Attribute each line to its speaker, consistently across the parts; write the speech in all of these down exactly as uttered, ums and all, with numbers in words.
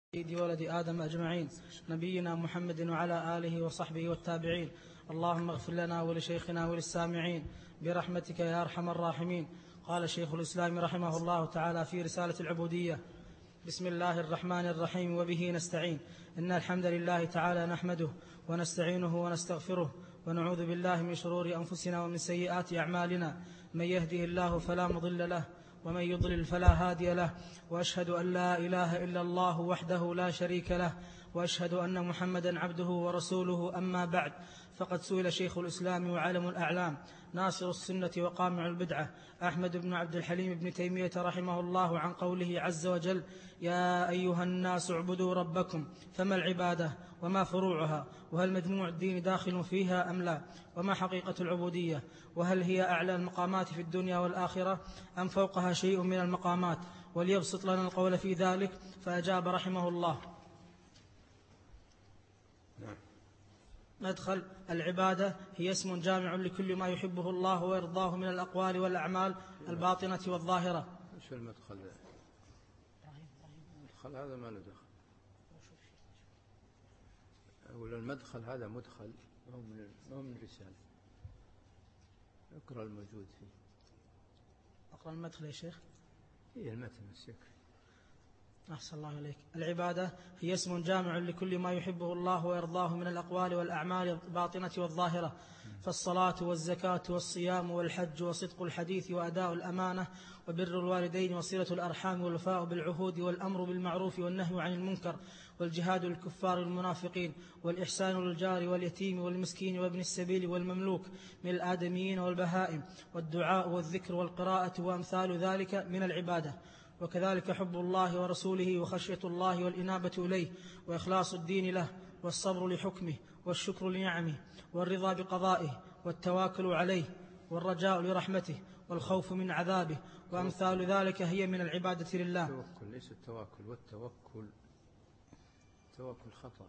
Speaker 1: سيد ولد آدم أجمعين، نبينا محمد وعلى آله وصحبه والتابعين. اللهم اغفر لنا ولشيخنا وللسامعين برحمتك يا أرحم الراحمين. قال شيخ الإسلام رحمه الله تعالى في رسالة العبودية: بسم الله الرحمن الرحيم، وبه نستعين. إن الحمد لله تعالى نحمده ونستعينه ونستغفره ونعوذ بالله من شرور أنفسنا ومن سيئات أعمالنا. من يهده الله فلا مضل له ومن يضلل فلا هادي له، وأشهد أن لا إله إلا الله وحده لا شريك له، وأشهد أن محمدا عبده ورسوله. أما بعد، فقد سئل شيخ الإسلام وعلم الأعلام ناصر السنة وقامع البدعة أحمد بن عبد الحليم بن تيمية رحمه الله عن قوله عز وجل: يا أيها الناس اعبدوا ربكم. فما العبادة وما فروعها؟ وهل مجموع الدين داخل فيها أم لا؟ وما حقيقة العبودية؟ وهل هي أعلى المقامات في الدنيا والآخرة أم فوقها شيء من المقامات؟ وليبسط لنا القول في ذلك. فأجاب رحمه الله: مدخل: العبادة هي اسم جامع لكل ما يحبه الله ويرضاه من الأقوال والأعمال الباطنة والظاهرة.
Speaker 2: ايش المدخل ده؟ المدخل هذا ما له دخل. أقول المدخل هذا مدخل، ما هو من ما هو من رسالة. اقرأ الموجود فيه.
Speaker 1: أقرأ المدخل يا شيخ.
Speaker 2: هي المتن السكري.
Speaker 1: أحسن الله إليك. العبادة هي اسم جامع لكل ما يحبه الله ويرضاه من الأقوال والأعمال الباطنة والظاهرة، فالصلاة والزكاة والصيام والحج وصدق الحديث وأداء الأمانة وبر الوالدين وصلة الأرحام والوفاء بالعهود والأمر بالمعروف والنهي عن المنكر والجهاد للكفار المنافقين والإحسان للجار واليتيم والمسكين وابن السبيل والمملوك من الآدميين والبهائم والدعاء والذكر والقراءة وأمثال ذلك من العبادة. وكذلك حب الله ورسوله وخشية الله والإنابة إليه وإخلاص الدين له والصبر لحكمه والشكر لنعمه والرضا بقضائه والتواكل عليه والرجاء لرحمته والخوف من عذابه وأمثال ذلك هي من العبادة لله.
Speaker 2: التوكل ليس التواكل، والتوكل التوكل خطأ.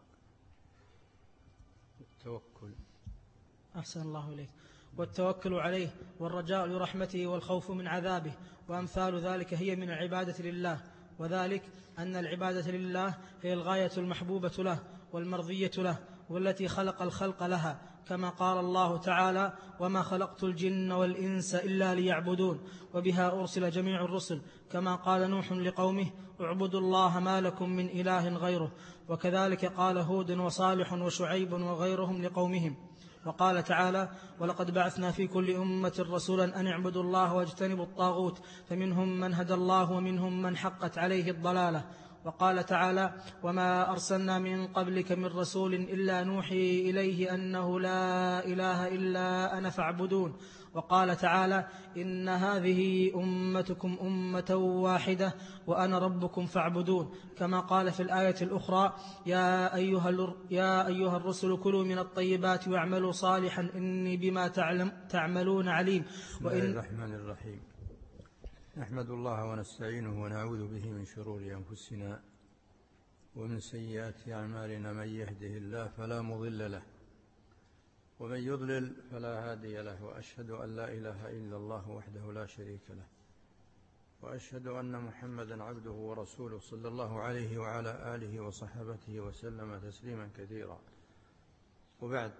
Speaker 2: التوكل
Speaker 1: أحسن الله إليك. والتوكل عليه والرجاء لرحمته والخوف من عذابه وأمثال ذلك هي من العبادة لله. وذلك أن العبادة لله هي الغاية المحبوبة له والمرضية له والتي خلق الخلق لها، كما قال الله تعالى: وما خلقت الجن والإنس إلا ليعبدون. وبها أرسل جميع الرسل، كما قال نوح لقومه: اعبدوا الله ما لكم من إله غيره. وكذلك قال هود وصالح وشعيب وغيرهم لقومهم. وقال تعالى: ولقد بعثنا في كل أمة رسولا أن اعبدوا الله واجتنبوا الطاغوت، فمنهم من هدى الله ومنهم من حقت عليه الضلالة. وقال تعالى: وما أرسلنا من قبلك من رسول إلا نوحي إليه أنه لا إله إلا أنا فاعبدون. وقال تعالى: إن هذه أمتكم أمة واحدة وأنا ربكم فاعبدون. كما قال في الآية الأخرى: يا أيها, يا أيها الرسل كلوا من الطيبات واعملوا صالحا إني بما تعلم تعملون عليم.
Speaker 2: بسم الله الرحمن الرحيم. نحمد الله ونستعينه ونعوذ به من شرور أنفسنا ومن سيئات أعمالنا. من يهده الله فلا مضل له ومن يضلل فلا هادي له، وأشهد أن لا إله إلا الله وحده لا شريك له، وأشهد أن محمدا عبده ورسوله صلى الله عليه وعلى آله وصحبه وسلم تسليما كثيرا. وبعد،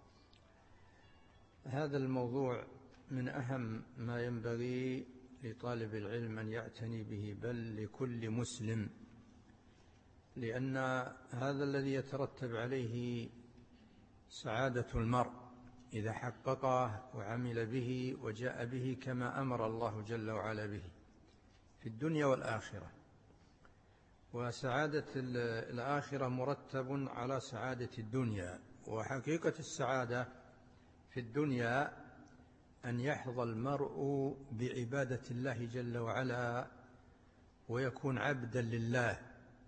Speaker 2: هذا الموضوع من أهم ما ينبغي لطالب العلم أن يعتني به، بل لكل مسلم، لأن هذا الذي يترتب عليه سعادة المرء إذا حققه وعمل به وجاء به كما أمر الله جل وعلا به في الدنيا والآخرة. وسعادة الآخرة مرتب على سعادة الدنيا. وحقيقة السعادة في الدنيا أن يحظى المرء بعبادة الله جل وعلا ويكون عبدا لله،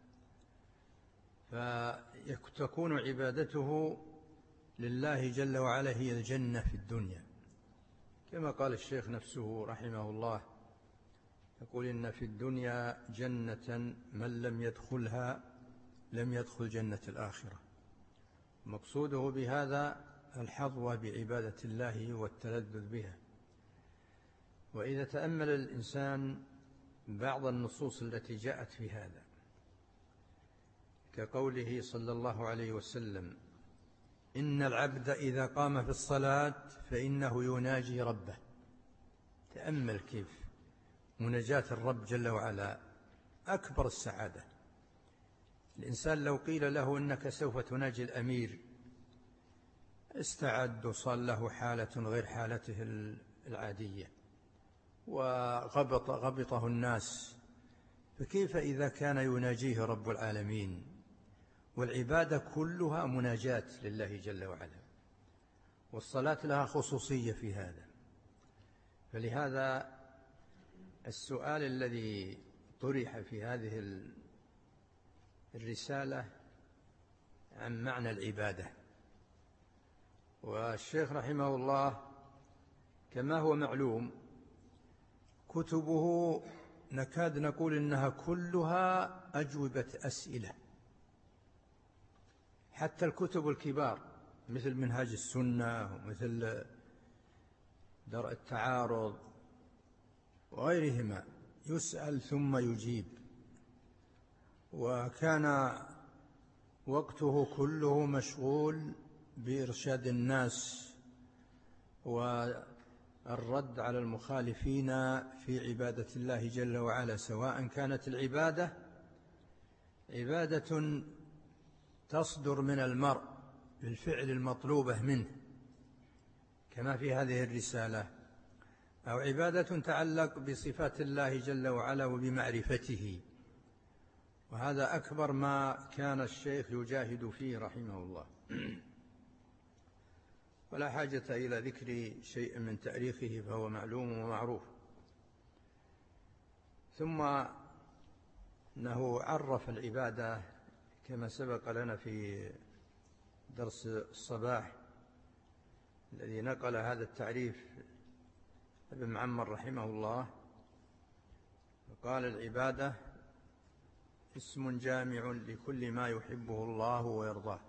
Speaker 2: فتكون عبادته لله جل وعلا هي الجنة في الدنيا، كما قال الشيخ نفسه رحمه الله، يقول: إن في الدنيا جنة من لم يدخلها لم يدخل جنة الآخرة. مقصوده بهذا الحظوة بعبادة الله والتلذذ بها. وإذا تأمل الإنسان بعض النصوص التي جاءت في هذا كقوله صلى الله عليه وسلم: إن العبد إذا قام في الصلاة فإنه يناجي ربه. تأمل كيف مناجاة الرب جل وعلا أكبر السعادة. الإنسان لو قيل له إنك سوف تناجي الأمير استعد وصار له حالة غير حالته العادية وغبط غبطه الناس، فكيف إذا كان يناجيه رب العالمين؟ والعبادة كلها مناجاة لله جل وعلا، والصلاة لها خصوصية في هذا. فلهذا السؤال الذي طرح في هذه الرسالة عن معنى العبادة، والشيخ رحمه الله كما هو معلوم كتبه نكاد نقول إنها كلها أجوبة أسئلة، حتى الكتب الكبار مثل منهاج السنة ومثل درء التعارض وغيرهما يسأل ثم يجيب. وكان وقته كله مشغول بإرشاد الناس والرد على المخالفين في عبادة الله جل وعلا، سواء كانت العبادة عبادة تصدر من المرء بالفعل المطلوبة منه كما في هذه الرسالة، أو عبادة تتعلق بصفات الله جل وعلا وبمعرفته. وهذا أكبر ما كان الشيخ يجاهد فيه رحمه الله، ولا حاجة إلى ذكر شيء من تاريخه فهو معلوم ومعروف. ثم أنه عرف العبادة كما سبق لنا في درس الصباح الذي نقل هذا التعريف ابن معمر رحمه الله، وقال: العبادة اسم جامع لكل ما يحبه الله ويرضاه.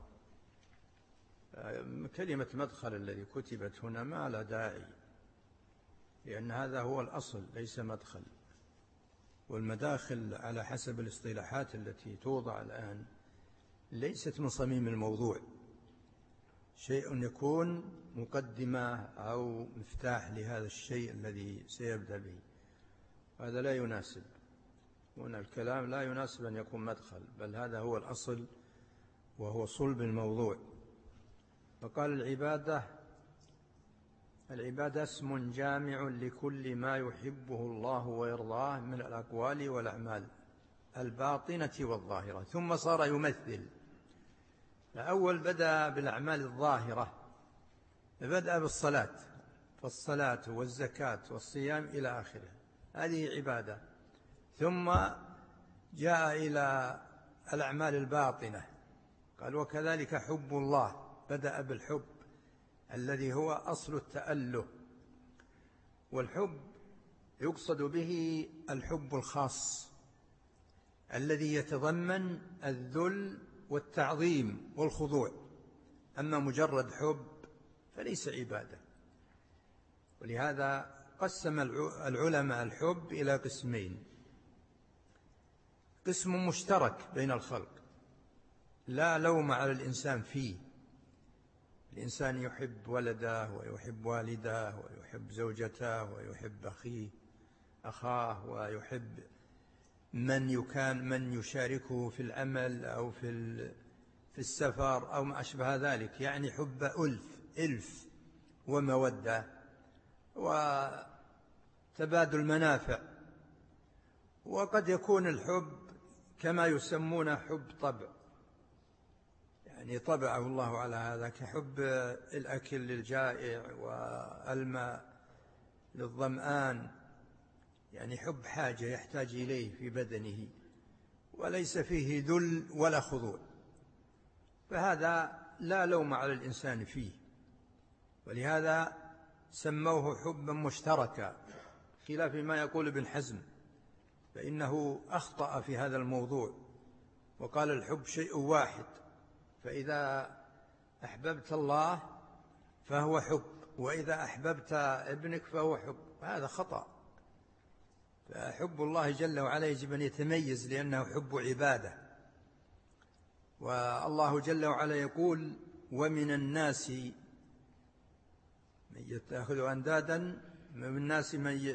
Speaker 2: كلمة مدخل الذي كتبت هنا ما لا داعي، لأن هذا هو الأصل ليس مدخل، والمداخل على حسب الاصطلاحات التي توضع الآن ليست من صميم الموضوع، شيء يكون مقدمة أو مفتاح لهذا الشيء الذي سيبدأ به، هذا لا يناسب. وأن الكلام لا يناسب أن يكون مدخل، بل هذا هو الأصل وهو صلب الموضوع. فقال: العبادة العبادة اسم جامع لكل ما يحبه الله ويرضاه من الأقوال والأعمال الباطنة والظاهرة. ثم صار يمثل. الأول بدأ بالأعمال الظاهرة، بدأ بالصلاة، فالصلاة والزكاة والصيام إلى آخره، هذه عبادة. ثم جاء إلى الأعمال الباطنة، قال: وكذلك حب الله، بدأ بالحب الذي هو أصل التأله. والحب يقصد به الحب الخاص الذي يتضمن الذل والتعظيم والخضوع، أما مجرد حب فليس عبادة. ولهذا قسم العلماء الحب إلى قسمين: قسم مشترك بين الخلق لا لوم على الإنسان فيه، الإنسان يحب ولده ويحب والده ويحب زوجته ويحب أخيه أخاه ويحب من يكان من يشاركه في العمل أو في في السفر أو ما أشبه ذلك، يعني حب ألف ألف ومودة وتبادل منافع. وقد يكون الحب كما يسمون حب طبع، يعني طبعه الله على هذا، كحب الأكل للجائع والماء للظمآن، يعني حب حاجة يحتاج إليه في بدنه وليس فيه ذل ولا خضوع، فهذا لا لوم على الإنسان فيه. ولهذا سموه حبا مشتركا، خلاف ما يقول ابن حزم، فإنه أخطأ في هذا الموضوع وقال الحب شيء واحد، فإذا أحببت الله فهو حب، وإذا أحببت ابنك فهو حب، هذا خطأ. فحب الله جل وعلا يجب أن يتميز لأنه حب عبادة، والله جل وعلا يقول ومن الناس من يتخذ أندادا من الناس من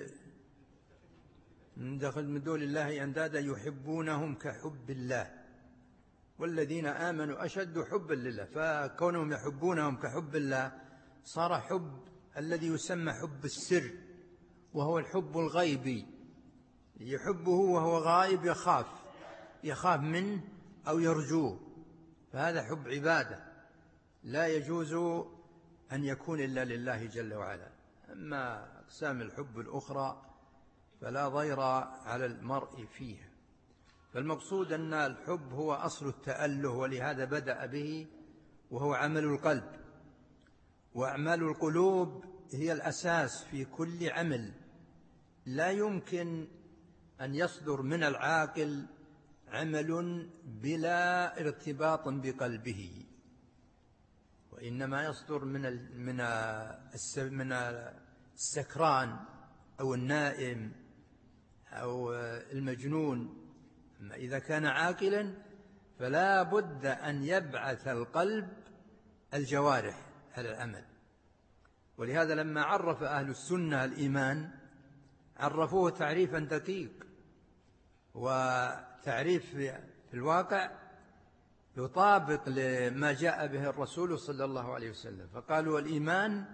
Speaker 2: من دون الله أندادا يحبونهم كحب الله والذين آمنوا أشد حبا لله. فكونهم يحبونهم كحب الله صار حب الذي يسمى حب السر، وهو الحب الغيبي، يحبه وهو غائب، يخاف يخاف منه أو يرجوه، فهذا حب عبادة لا يجوز أن يكون إلا لله جل وعلا. أما أقسام الحب الأخرى فلا ضير على المرء فيها. فالمقصود أن الحب هو أصل التأله، ولهذا بدأ به، وهو عمل القلب، وأعمال القلوب هي الأساس في كل عمل. لا يمكن أن يصدر من العاقل عمل بلا ارتباط بقلبه، وإنما يصدر من من من السكران أو النائم أو المجنون. أما إذا كان عاقلا فلا بد أن يبعث القلب الجوارح على العمل. ولهذا لما عرف أهل السنة الإيمان عرفوه تعريفا دقيق، وتعريف في الواقع يطابق لما جاء به الرسول صلى الله عليه وسلم. فقالوا الإيمان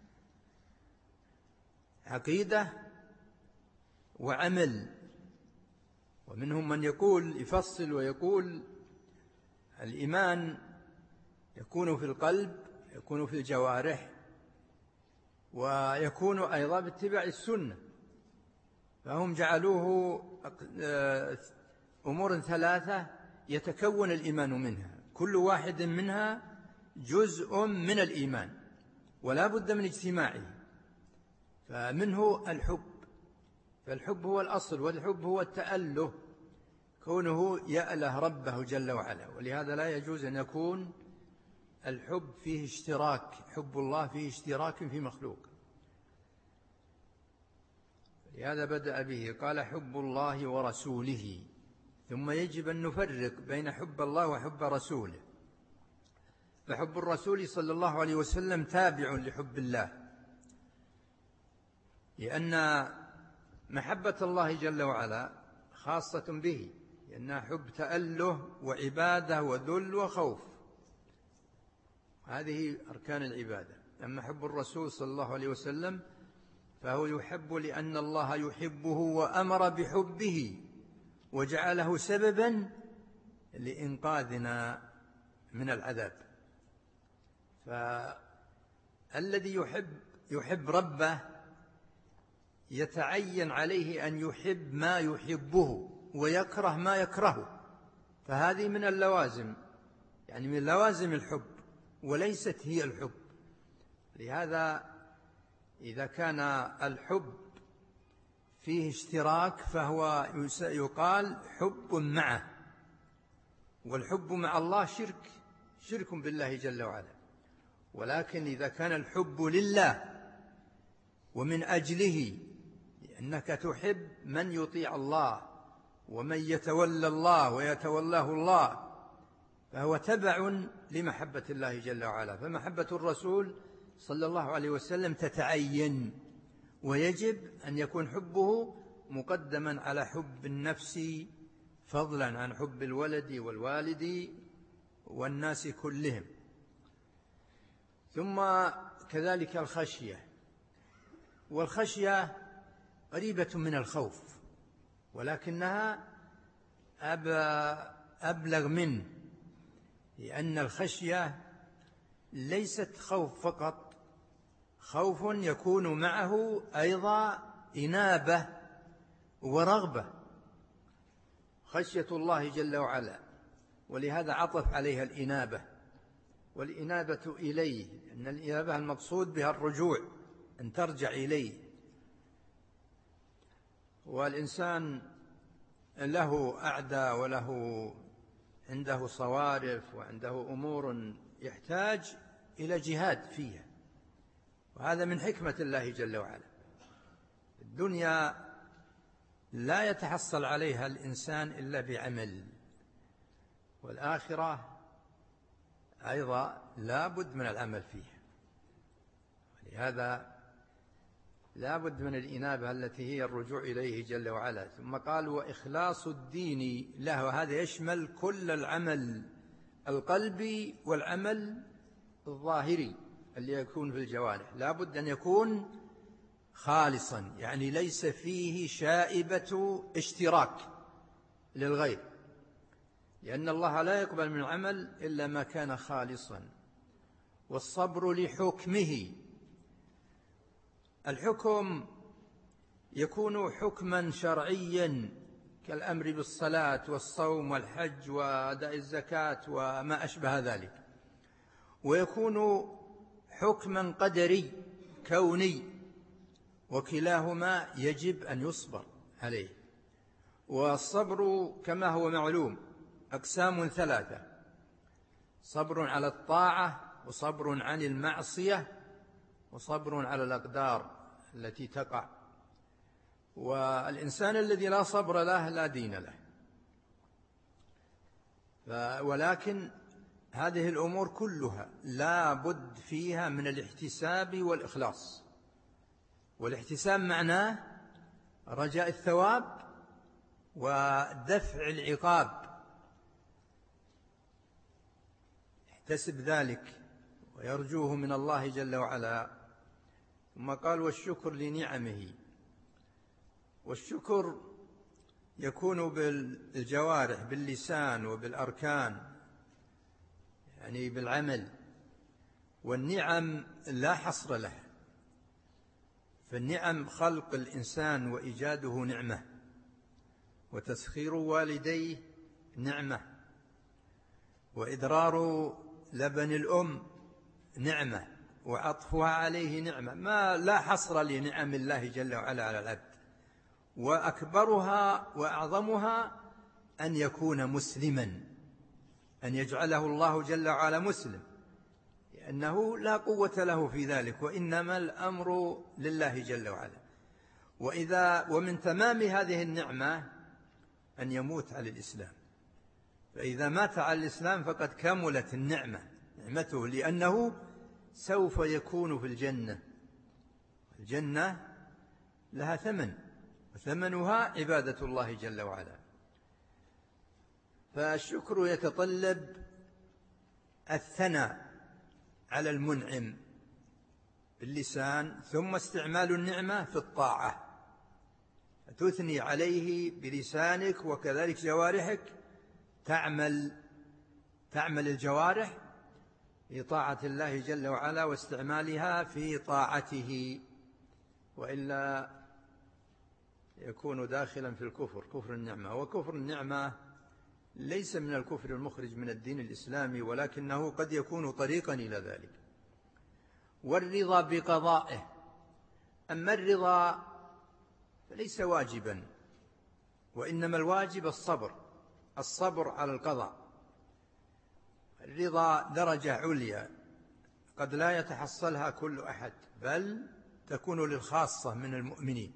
Speaker 2: عقيدة وعمل. ومنهم من يقول يفصل ويقول الإيمان يكون في القلب، يكون في الجوارح، ويكون أيضا باتباع السنة. فهم جعلوه أمور ثلاثة يتكون الإيمان منها، كل واحد منها جزء من الإيمان ولا بد من اجتماعه. فمنه الحب، فالحب هو الأصل، والحب هو التأله، كونه يأله ربه جل وعلا. ولهذا لا يجوز أن يكون الحب فيه اشتراك، حب الله فيه اشتراك في مخلوق. لهذا بدأ به قال حب الله ورسوله، ثم يجب أن نفرق بين حب الله وحب رسوله. فحب الرسول صلى الله عليه وسلم تابع لحب الله، لأن محبة الله جل وعلا خاصة به، لأنها حب تأله وعبادة وذل وخوف، هذه أركان العبادة. أما حب الرسول صلى الله عليه وسلم فهو يحب لأن الله يحبه وأمر بحبه وجعله سببا لإنقاذنا من العذاب. فالذي يحب يحب ربه يتعين عليه أن يحب ما يحبه ويكره ما يكرهه، فهذه من اللوازم، يعني من لوازم الحب وليست هي الحب. لهذا إذا كان الحب فيه اشتراك فهو يقال حب معه، والحب مع الله شرك شرك بالله جل وعلا. ولكن إذا كان الحب لله ومن أجله، لأنك تحب من يطيع الله ومن يتولى الله ويتولاه الله، فهو تبع لمحبة الله جل وعلا. فمحبة الرسول صلى الله عليه وسلم تتعين، ويجب أن يكون حبه مقدما على حب النفس فضلا عن حب الولد والوالد والناس كلهم. ثم كذلك الخشية، والخشية قريبة من الخوف ولكنها أبلغ منه، لأن الخشية ليست خوف فقط، خوف يكون معه أيضا إنابة ورغبة، خشية الله جل وعلا. ولهذا عطف عليها الإنابة، والإنابة إليه، أن الإنابة المقصود بها الرجوع، أن ترجع إليه. والإنسان له أعداء وله عنده صوارف وعنده أمور يحتاج إلى جهاد فيها، وهذا من حكمة الله جل وعلا. الدنيا لا يتحصل عليها الإنسان إلا بعمل، والآخرة أيضا لا بد من العمل فيه، لهذا لا بد من الإنابة التي هي الرجوع إليه جل وعلا. ثم قال وإخلاص الدين له، هذا يشمل كل العمل القلبي والعمل الظاهري اللي يكون في الجوارح، لا بد أن يكون خالصا، يعني ليس فيه شائبة اشتراك للغير، لأن الله لا يقبل من العمل إلا ما كان خالصا. والصبر لحكمه، الحكم يكون حكما شرعيا كالأمر بالصلاة والصوم والحج وأداء الزكاة وما أشبه ذلك، ويكون حكما قدري كوني، وكلاهما يجب أن يصبر عليه. والصبر كما هو معلوم أقسام ثلاثة: صبر على الطاعة، وصبر عن المعصية، وصبر على الأقدار التي تقع. والإنسان الذي لا صبر له لا دين له. ولكن هذه الأمور كلها لا بد فيها من الاحتساب والإخلاص. والاحتساب معناه رجاء الثواب ودفع العقاب، يحتسب ذلك ويرجوه من الله جل وعلا. ثم قال والشكر لنعمه، والشكر يكون بالجوارح باللسان وبالأركان، يعني بالعمل. والنعم لا حصر لها، فالنعم خلق الإنسان وإيجاده نعمة، وتسخير والديه نعمة، وإدرار لبن الأم نعمة، وعطفها عليه نعمة، ما لا حصر لنعم الله جل وعلا على العبد. وأكبرها وأعظمها أن يكون مسلما، أن يجعله الله جل وعلا مسلم، لأنه لا قوة له في ذلك، وإنما الأمر لله جل وعلا. وإذا ومن تمام هذه النعمة أن يموت على الإسلام، فإذا مات على الإسلام فقد كملت النعمة نعمته، لأنه سوف يكون في الجنة. الجنة لها ثمن، وثمنها عبادة الله جل وعلا. فالشكر يتطلب الثناء على المنعم باللسان، ثم استعمال النعمة في الطاعة، تثني عليه بلسانك، وكذلك جوارحك تعمل تعمل الجوارح في طاعة الله جل وعلا واستعمالها في طاعته، وإلا يكون داخلا في الكفر، كفر النعمة. وكفر النعمة ليس من الكفر المخرج من الدين الإسلامي، ولكنه قد يكون طريقا إلى ذلك. والرضا بقضائه، أما الرضا فليس واجبا، وإنما الواجب الصبر، الصبر على القضاء. الرضا درجة عليا قد لا يتحصلها كل أحد، بل تكون للخاصة من المؤمنين.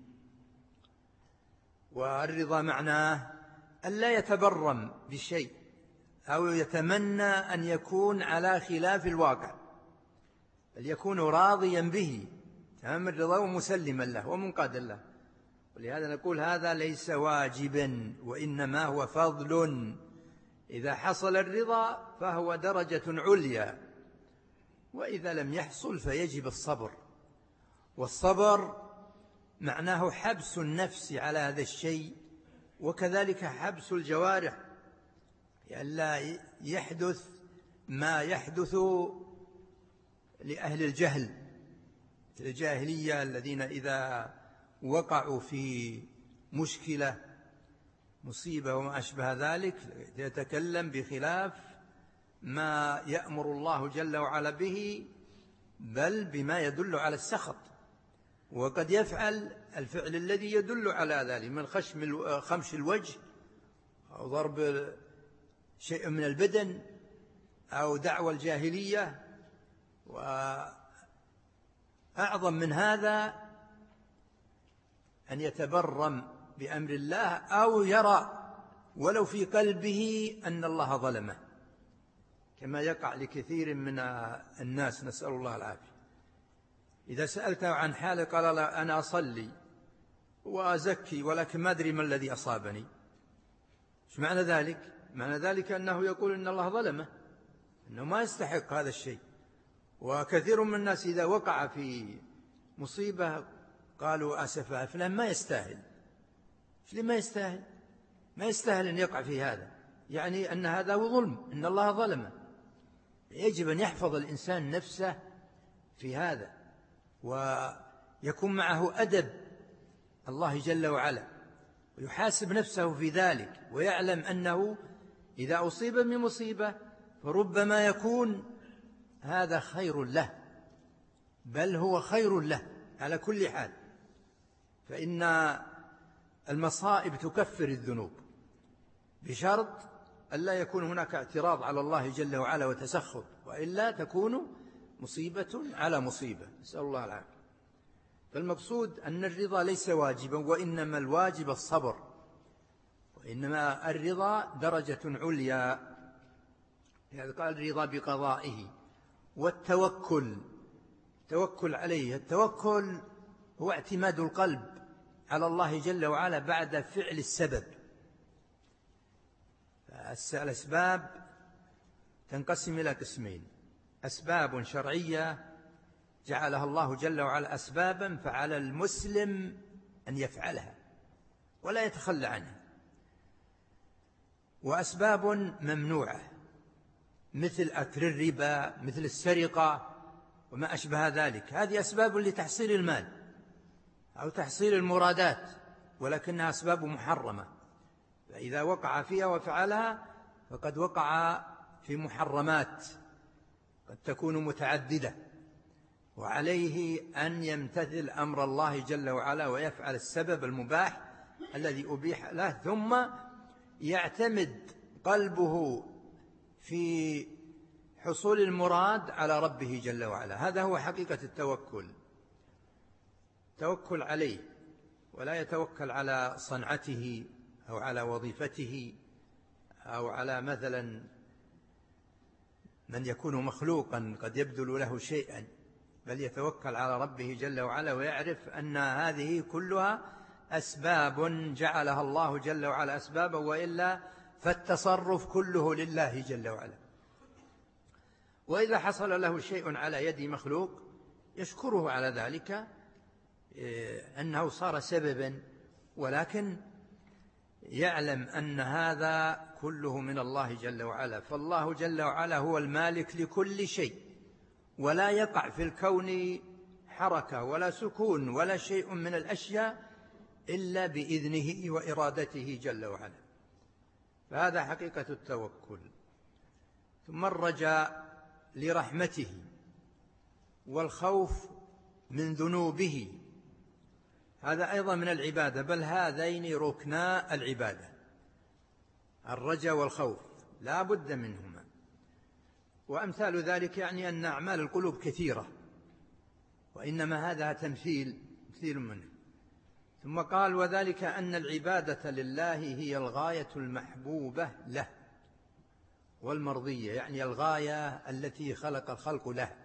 Speaker 2: والرضا معناه أن لا يتبرم بشيء أو يتمنى أن يكون على خلاف الواقع، بل يكون راضيا به تمام الرضا ومسلما له ومنقادا له. ولهذا نقول هذا ليس واجبا، وإنما هو فضل. إذا حصل الرضا فهو درجة عليا، وإذا لم يحصل فيجب الصبر. والصبر معناه حبس النفس على هذا الشيء، وكذلك حبس الجوارح لئلا يحدث ما يحدث لأهل الجهل الجاهلية، الذين إذا وقعوا في مشكلة مصيبة وما أشبه ذلك يتكلم بخلاف ما يأمر الله جل وعلا به، بل بما يدل على السخط، وقد يفعل الفعل الذي يدل على ذلك من خشم خمش الوجه أو ضرب شيء من البدن أو دعوى الجاهلية. وأعظم من هذا أن يتبرم بأمر الله، أو يرى ولو في قلبه أن الله ظلمه، كما يقع لكثير من الناس، نسأل الله العافية. إذا سألته عن حاله قال لا أنا أصلي وأزكي ولكن ما أدري ما الذي أصابني. إيش معنى ذلك؟ معنى ذلك أنه يقول إن الله ظلمه، أنه ما يستحق هذا الشيء. وكثير من الناس إذا وقع في مصيبة قالوا أسفا فلان ما يستاهل. إيش ما يستاهل؟ ما يستاهل أن يقع في هذا، يعني أن هذا ظلم، إن الله ظلمه. يجب أن يحفظ الإنسان نفسه في هذا، ويكون معه أدب الله جل وعلا، ويحاسب نفسه في ذلك، ويعلم أنه إذا أصيب من مصيبة فربما يكون هذا خير له، بل هو خير له على كل حال. فإن المصائب تكفر الذنوب بشرط ألا يكون هناك اعتراض على الله جل وعلا وتسخط، وإلا تكون مصيبة على مصيبة، نسأل الله العافية. فالمقصود أن الرضا ليس واجبا، وإنما الواجب الصبر، وإنما الرضا درجة عليا. يعني قال الرضا بقضائه والتوكل، التوكل عليه. التوكل هو اعتماد القلب على الله جل وعلا بعد فعل السبب. الأسباب تنقسم إلى قسمين: أسباب شرعية جعلها الله جل وعلا أسبابا فعلى المسلم أن يفعلها ولا يتخلى عنها، وأسباب ممنوعة مثل أكل الربا، مثل السرقة وما أشبه ذلك. هذه أسباب لتحصيل المال أو تحصيل المرادات، ولكنها أسباب محرمة، فإذا وقع فيها وفعلها فقد وقع في محرمات قد تكون متعددة، وعليه أن يمتثل أمر الله جل وعلا ويفعل السبب المباح الذي أبيح له، ثم يعتمد قلبه في حصول المراد على ربه جل وعلا. هذا هو حقيقة التوكل، توكل عليه، ولا يتوكل على صنعته أو على وظيفته أو على مثلا من يكون مخلوقا قد يبذل له شيئا، بل يتوكل على ربه جل وعلا، ويعرف أن هذه كلها أسباب جعلها الله جل وعلا أسبابا، وإلا فالتصرف كله لله جل وعلا. وإذا حصل له شيء على يد مخلوق يشكره على ذلك أنه صار سببا، ولكن يعلم أن هذا كله من الله جل وعلا. فالله جل وعلا هو المالك لكل شيء، ولا يقع في الكون حركة ولا سكون ولا شيء من الأشياء إلا بإذنه وإرادته جل وعلا. فهذا حقيقة التوكل. ثم الرجاء لرحمته والخوف من ذنوبه، هذا أيضا من العبادة، بل هذين ركنا العبادة، الرجاء والخوف لا بد منهما. وأمثال ذلك يعني أن أعمال القلوب كثيرة، وإنما هذا تمثيل مثيل منه. ثم قال وذلك أن العبادة لله هي الغاية المحبوبة له والمرضية، يعني الغاية التي خلق الخلق له،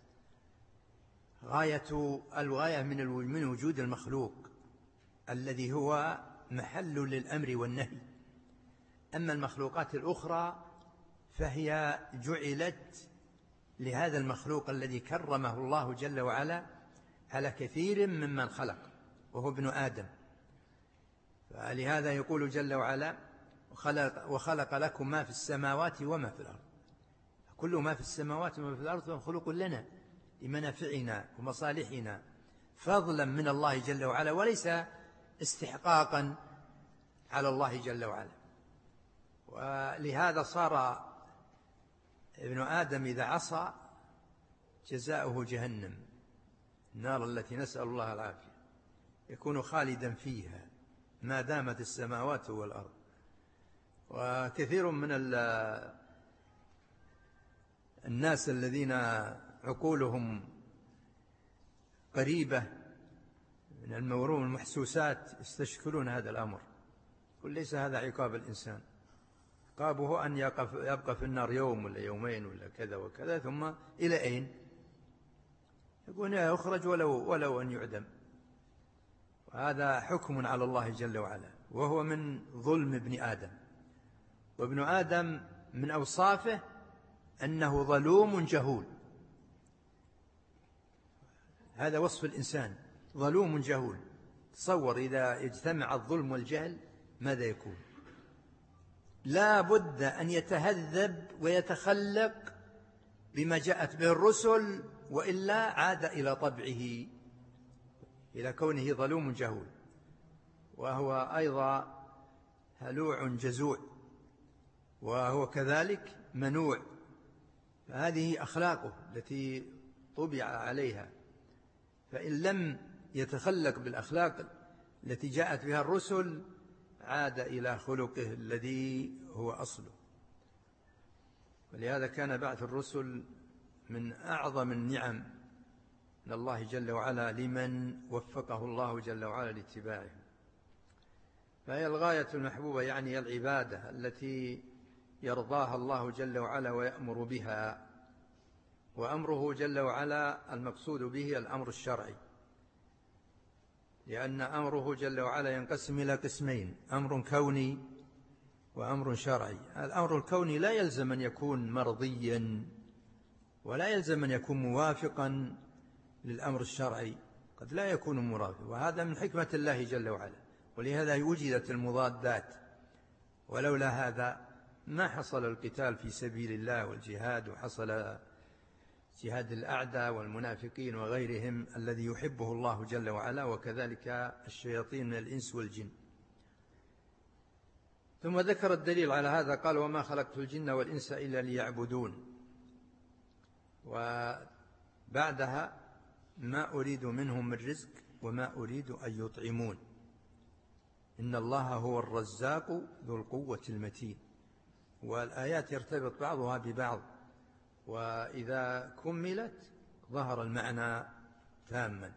Speaker 2: غاية الغاية من من وجود المخلوق الذي هو محل للأمر والنهي. أما المخلوقات الأخرى فهي جعلت لهذا المخلوق الذي كرمه الله جل وعلا على كثير ممن خلق، وهو ابن آدم. فلهذا يقول جل وعلا وخلق, وخلق لكم ما في السماوات وما في الأرض. كل ما في السماوات وما في الأرض مخلوق لنا لمنافعنا ومصالحنا، فضلا من الله جل وعلا، وليس استحقاقا على الله جل وعلا. ولهذا صار ابن آدم إذا عصى جزاؤه جهنم، النار التي نسأل الله العافية، يكون خالدا فيها ما دامت السماوات والأرض. وكثير من الناس الذين عقولهم قريبة من الموروم المحسوسات يستشكلون هذا الأمر، قل ليس هذا عقاب الإنسان، عقابه أن يبقى في النار يوم ولا يومين ولا كذا وكذا، ثم إلى أين؟ يقول يخرج ولو, ولو أن يعدم. وهذا حكم على الله جل وعلا، وهو من ظلم ابن آدم. وابن آدم من أوصافه أنه ظلوم جهول. هذا وصف الإنسان، ظلوم جهول. تصور إذا اجتمع الظلم والجهل ماذا يكون؟ لا بد أن يتهذب ويتخلق بما جاءت به الرسل، وإلا عاد إلى طبعه، إلى كونه ظلوم جهول. وهو أيضا هلوع جزوع، وهو كذلك منوع. فهذه أخلاقه التي طبع عليها، فإن لم يتخلق بالأخلاق التي جاءت بها الرسل عاد إلى خلقه الذي هو أصله. ولهذا كان بعث الرسل من أعظم النعم من الله جل وعلا لمن وفقه الله جل وعلا لاتباعه. فهي الغاية المحبوبة، يعني العبادة التي يرضاها الله جل وعلا ويأمر بها. وأمره جل وعلا المقصود به الأمر الشرعي، لأن أمره جل وعلا ينقسم إلى قسمين: أمر كوني وأمر شرعي. الأمر الكوني لا يلزم أن يكون مرضيا، ولا يلزم أن يكون موافقا للأمر الشرعي، قد لا يكون مرافق، وهذا من حكمة الله جل وعلا. ولهذا وجدت المضادات، ولولا هذا ما حصل القتال في سبيل الله والجهاد، وحصل جهاد الأعداء والمنافقين وغيرهم الذي يحبه الله جل وعلا، وكذلك الشياطين من الإنس والجن. ثم ذكر الدليل على هذا، قال: وما خلقت الجن والإنس إلا ليعبدون. وبعدها: ما أريد منهم من رزق وما أريد أن يطعمون إن الله هو الرزاق ذو القوة المتين. والآيات يرتبط بعضها ببعض، وإذا كملت ظهر المعنى تاما.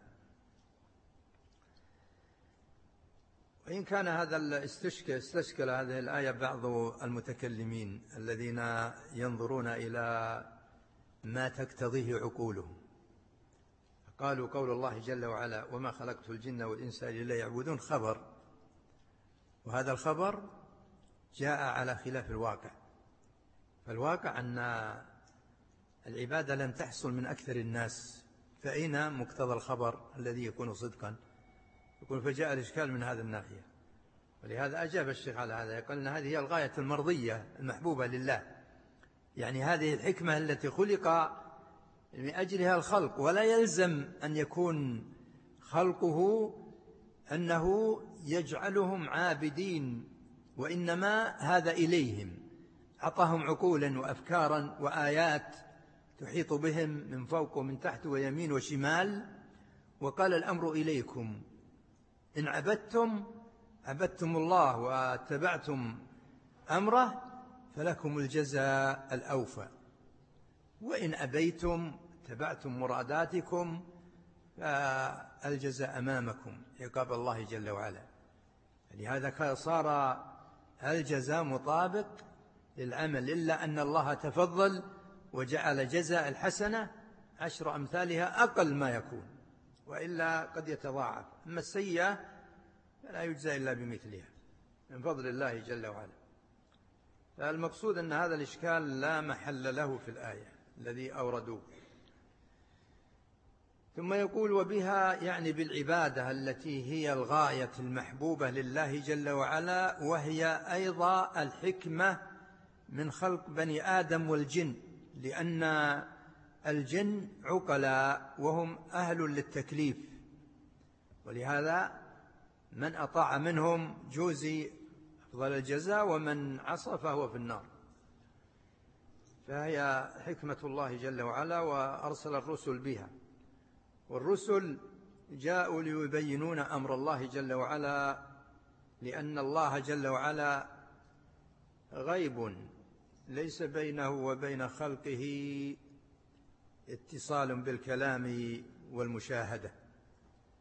Speaker 2: وإن كان هذا الاستشكال استشكل هذه الآية بعض المتكلمين الذين ينظرون إلى ما تقتضيه عقولهم، قالوا: قول الله جل وعلا: وما خلقت الجن والإنس إلا ليعبدون، خبر، وهذا الخبر جاء على خلاف الواقع. فالواقع أن العبادة لم تحصل من أكثر الناس، فأين مقتضى الخبر الذي يكون صدقا؟ يقول فجاء الإشكال من هذا الناحية. ولهذا أجاب الشيخ على هذا، يقول أن هذه هي الغاية المرضية المحبوبة لله، يعني هذه الحكمة التي خلق من أجلها الخلق، ولا يلزم أن يكون خلقه أنه يجعلهم عابدين، وإنما هذا إليهم، أعطاهم عقولا وأفكارا وآيات تحيط بهم من فوق ومن تحت ويمين وشمال، وقال: الأمر إليكم، إن عبدتم عبدتم الله واتبعتم أمره فلكم الجزاء الأوفى، وإن أبيتم اتبعتم مراداتكم فالجزاء أمامكم، عقاب الله جل وعلا. لهذا صار الجزاء مطابق للعمل، إلا أن الله تفضل وجعل جزاء الحسنة عشر أمثالها أقل ما يكون، وإلا قد يتضاعف. أما السيئة فلا يجزى إلا بمثلها من فضل الله جل وعلا. فالمقصود أن هذا الإشكال لا محل له في الآية الذي أوردوه. ثم يقول: وبها، يعني بالعبادة التي هي الغاية المحبوبة لله جل وعلا، وهي أيضا الحكمة من خلق بني آدم والجن، لأن الجن عقلاء وهم أهل للتكليف، ولهذا من أطاع منهم جوزي أفضل الجزاء، ومن عصى فهو في النار. فهي حكمة الله جل وعلا، وأرسل الرسل بها. والرسل جاءوا ليبينون أمر الله جل وعلا، لأن الله جل وعلا غيب ليس بينه وبين خلقه اتصال بالكلام والمشاهدة.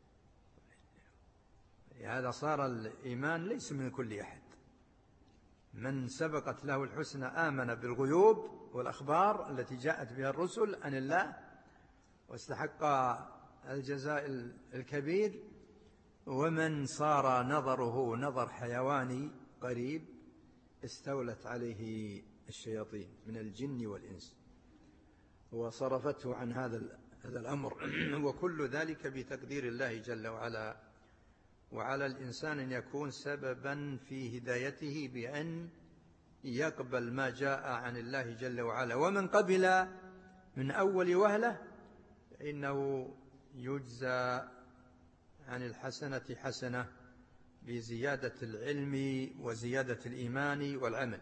Speaker 2: هذا صار الإيمان ليس من كل أحد، من سبقت له الحسنى آمن بالغيوب والأخبار التي جاءت بها الرسل عن الله واستحق الجزاء الكبير، ومن صار نظره نظر حيواني قريب استولت عليه الشياطين من الجن والإنس وصرفته عن هذا هذا الأمر. وكل ذلك بتقدير الله جل وعلا، وعلى الإنسان أن يكون سببا في هدايته بأن يقبل ما جاء عن الله جل وعلا، ومن قبل من أول وهلة فإنه يجزى عن الحسنة حسنة بزيادة العلم وزيادة الإيمان والعمل.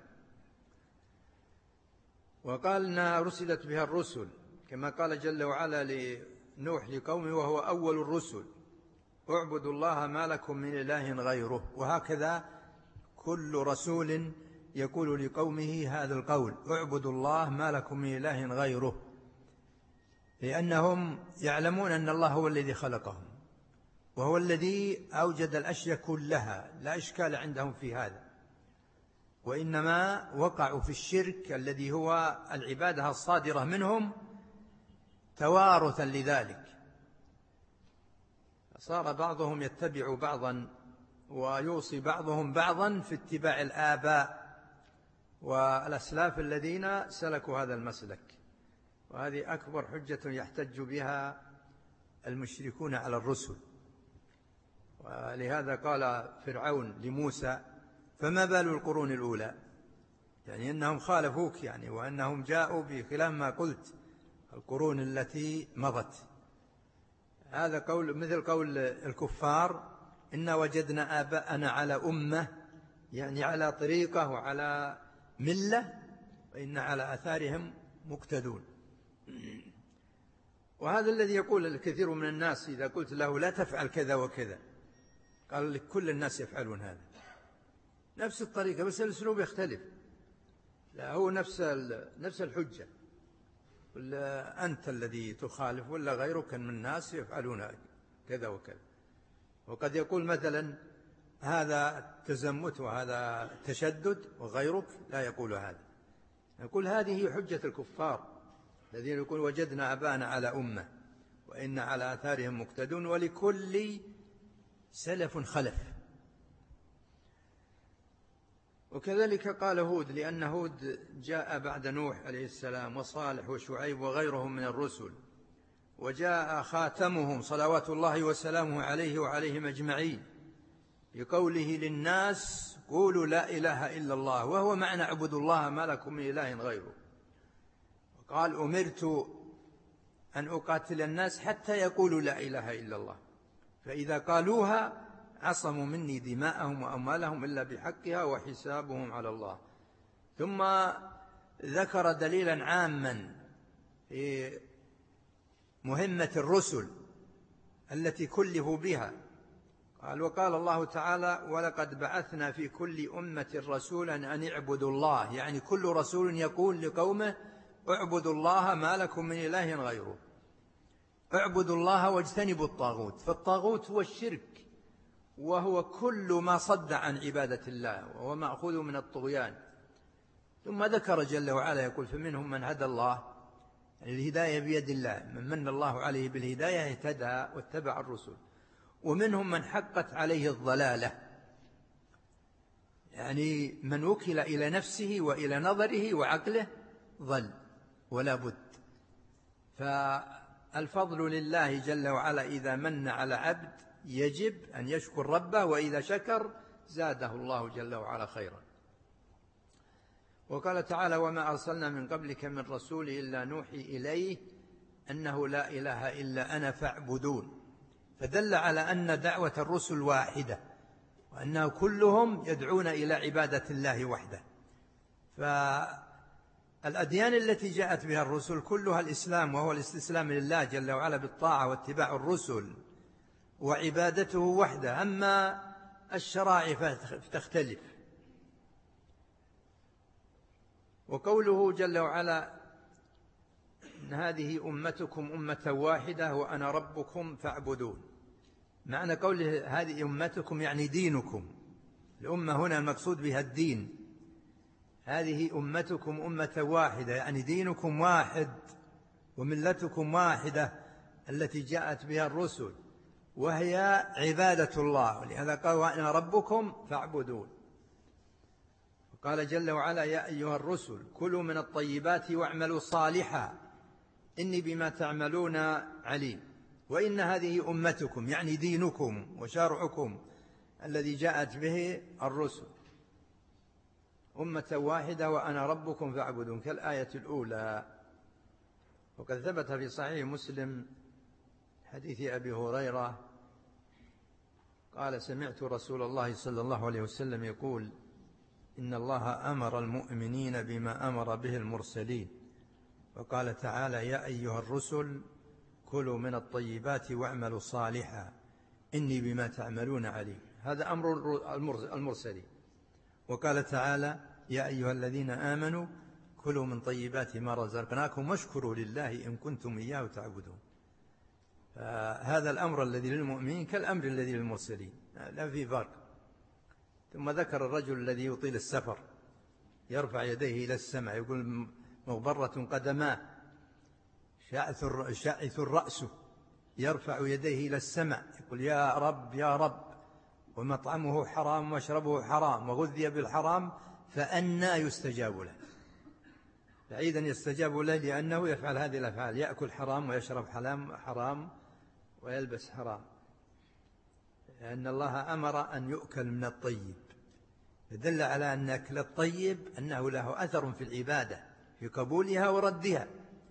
Speaker 2: وقال إنها رسلت بها الرسل كما قال جل وعلا لنوح لقومه وهو أول الرسل: اعبدوا الله ما لكم من إله غيره. وهكذا كل رسول يقول لقومه هذا القول: اعبدوا الله ما لكم من إله غيره، لأنهم يعلمون أن الله هو الذي خلقهم وهو الذي أوجد الأشياء كلها، لا إشكال عندهم في هذا، وإنما وقعوا في الشرك الذي هو العبادة الصادرة منهم توارثا لذلك. صار بعضهم يتبع بعضا ويوصي بعضهم بعضا في اتباع الآباء والأسلاف الذين سلكوا هذا المسلك، وهذه أكبر حجة يحتج بها المشركون على الرسل. ولهذا قال فرعون لموسى: فما بال القرون الأولى، يعني أنهم خالفوك يعني، وأنهم جاءوا بخلاف ما قلت القرون التي مضت. هذا قول مثل قول الكفار: إنا وجدنا آباءنا على أمة، يعني على طريقة وعلى ملة، وإن على أثارهم مقتدون. وهذا الذي يقول الكثير من الناس إذا قلت له لا تفعل كذا وكذا، قال لك كل الناس يفعلون هذا، نفس الطريقة بس الأسلوب يختلف. لا، هو نفس نفس الحجة، ولا أنت الذي تخالف ولا غيرك من الناس يفعلون كذا وكذا. وقد يقول مثلا هذا تزمت وهذا تشدد، وغيرك لا يقول هذا. يقول هذه حجة الكفار الذين يقول وجدنا أبانا على أمة وإن على آثارهم مقتدون، ولكل سلف خلف. وكذلك قال هود، لأن هود جاء بعد نوح عليه السلام وصالح وشعيب وغيرهم من الرسل، وجاء خاتمهم صلوات الله وسلامه عليه وعليهم أجمعين بقوله للناس قولوا لا إله إلا الله، وهو معنى اعبدوا الله ما لكم من إله غيره. وقال أمرت أن أقاتل الناس حتى يقولوا لا إله إلا الله، فإذا قالوها عصموا مني دماءهم وأموالهم إلا بحقها وحسابهم على الله. ثم ذكر دليلا عاما في مهمة الرسل التي كلفوا بها، قال وقال الله تعالى ولقد بعثنا في كل أمة رسولا أن اعبدوا الله، يعني كل رسول يقول لقومه اعبدوا الله ما لكم من إله غيره، اعبدوا الله واجتنبوا الطاغوت. فالطاغوت هو الشرك، وهو كل ما صد عن عبادة الله وهو مأخوذ من الطغيان. ثم ذكر جل وعلا يقول فمنهم من هدى الله، يعني الهداية بيد الله، من من الله عليه بالهداية اهتدى واتبع الرسل، ومنهم من حقت عليه الضلالة، يعني من وكل إلى نفسه وإلى نظره وعقله ضل ولا بد. فالفضل لله جل وعلا إذا من على عبد يجب أن يشكر ربه، وإذا شكر زاده الله جل وعلا خيرا. وقال تعالى وما أرسلنا من قبلك من رسول إلا نوحي إليه أنه لا إله إلا أنا فاعبدون، فدل على أن دعوة الرسل واحدة، وأنه كلهم يدعون إلى عبادة الله وحده. فالأديان التي جاءت بها الرسل كلها الإسلام، وهو الاستسلام لله جل وعلا بالطاعة واتباع الرسل وعبادته وحده. أما الشرائع فتختلف. وقوله جل وعلا إن هذه أمتكم أمة واحدة وأنا ربكم فاعبدون، معنى قوله هذه أمتكم يعني دينكم. الأمة هنا المقصود بها الدين، هذه أمتكم أمة واحدة، يعني دينكم واحد وملتكم واحدة التي جاءت بها الرسل، وهي عبادة الله. ولهذا قال وأنا ربكم فاعبدون. وقال جل وعلا يا أيها الرسل كلوا من الطيبات واعملوا صالحا إني بما تعملون عليم. وإن هذه أمتكم يعني دينكم وشرعكم الذي جاءت به الرسل أمة واحدة وأنا ربكم فاعبدون كالآية الأولى. وقد ثبت في صحيح مسلم حديث أبي هريرة قال سمعت رسول الله صلى الله عليه وسلم يقول إن الله أمر المؤمنين بما أمر به المرسلين، وقال تعالى يا أيها الرسل كلوا من الطيبات واعملوا صالحا إني بما تعملون عليم. هذا أمر المرسلين. وقال تعالى يا أيها الذين آمنوا كلوا من طيبات ما رزقناكم واشكروا لله إن كنتم إياه تعبدون. هذا الأمر الذي للمؤمنين كالأمر الذي للمرسلين لا في فرق. ثم ذكر الرجل الذي يطيل السفر يرفع يديه إلى السماء يقول مغبرة قدماه شاعث الرأس يرفع يديه إلى السماء يقول يا رب يا رب ومطعمه حرام ومشربه حرام وغذي بالحرام فأنى يستجاب له. بعيدا يستجاب له لأنه يفعل هذه الأفعال، يأكل حرام ويشرب حرام ويلبس حرام، لأن الله أمر أن يؤكل من الطيب، يدل على أن أكل الطيب أنه له أثر في العبادة في قبولها وردها.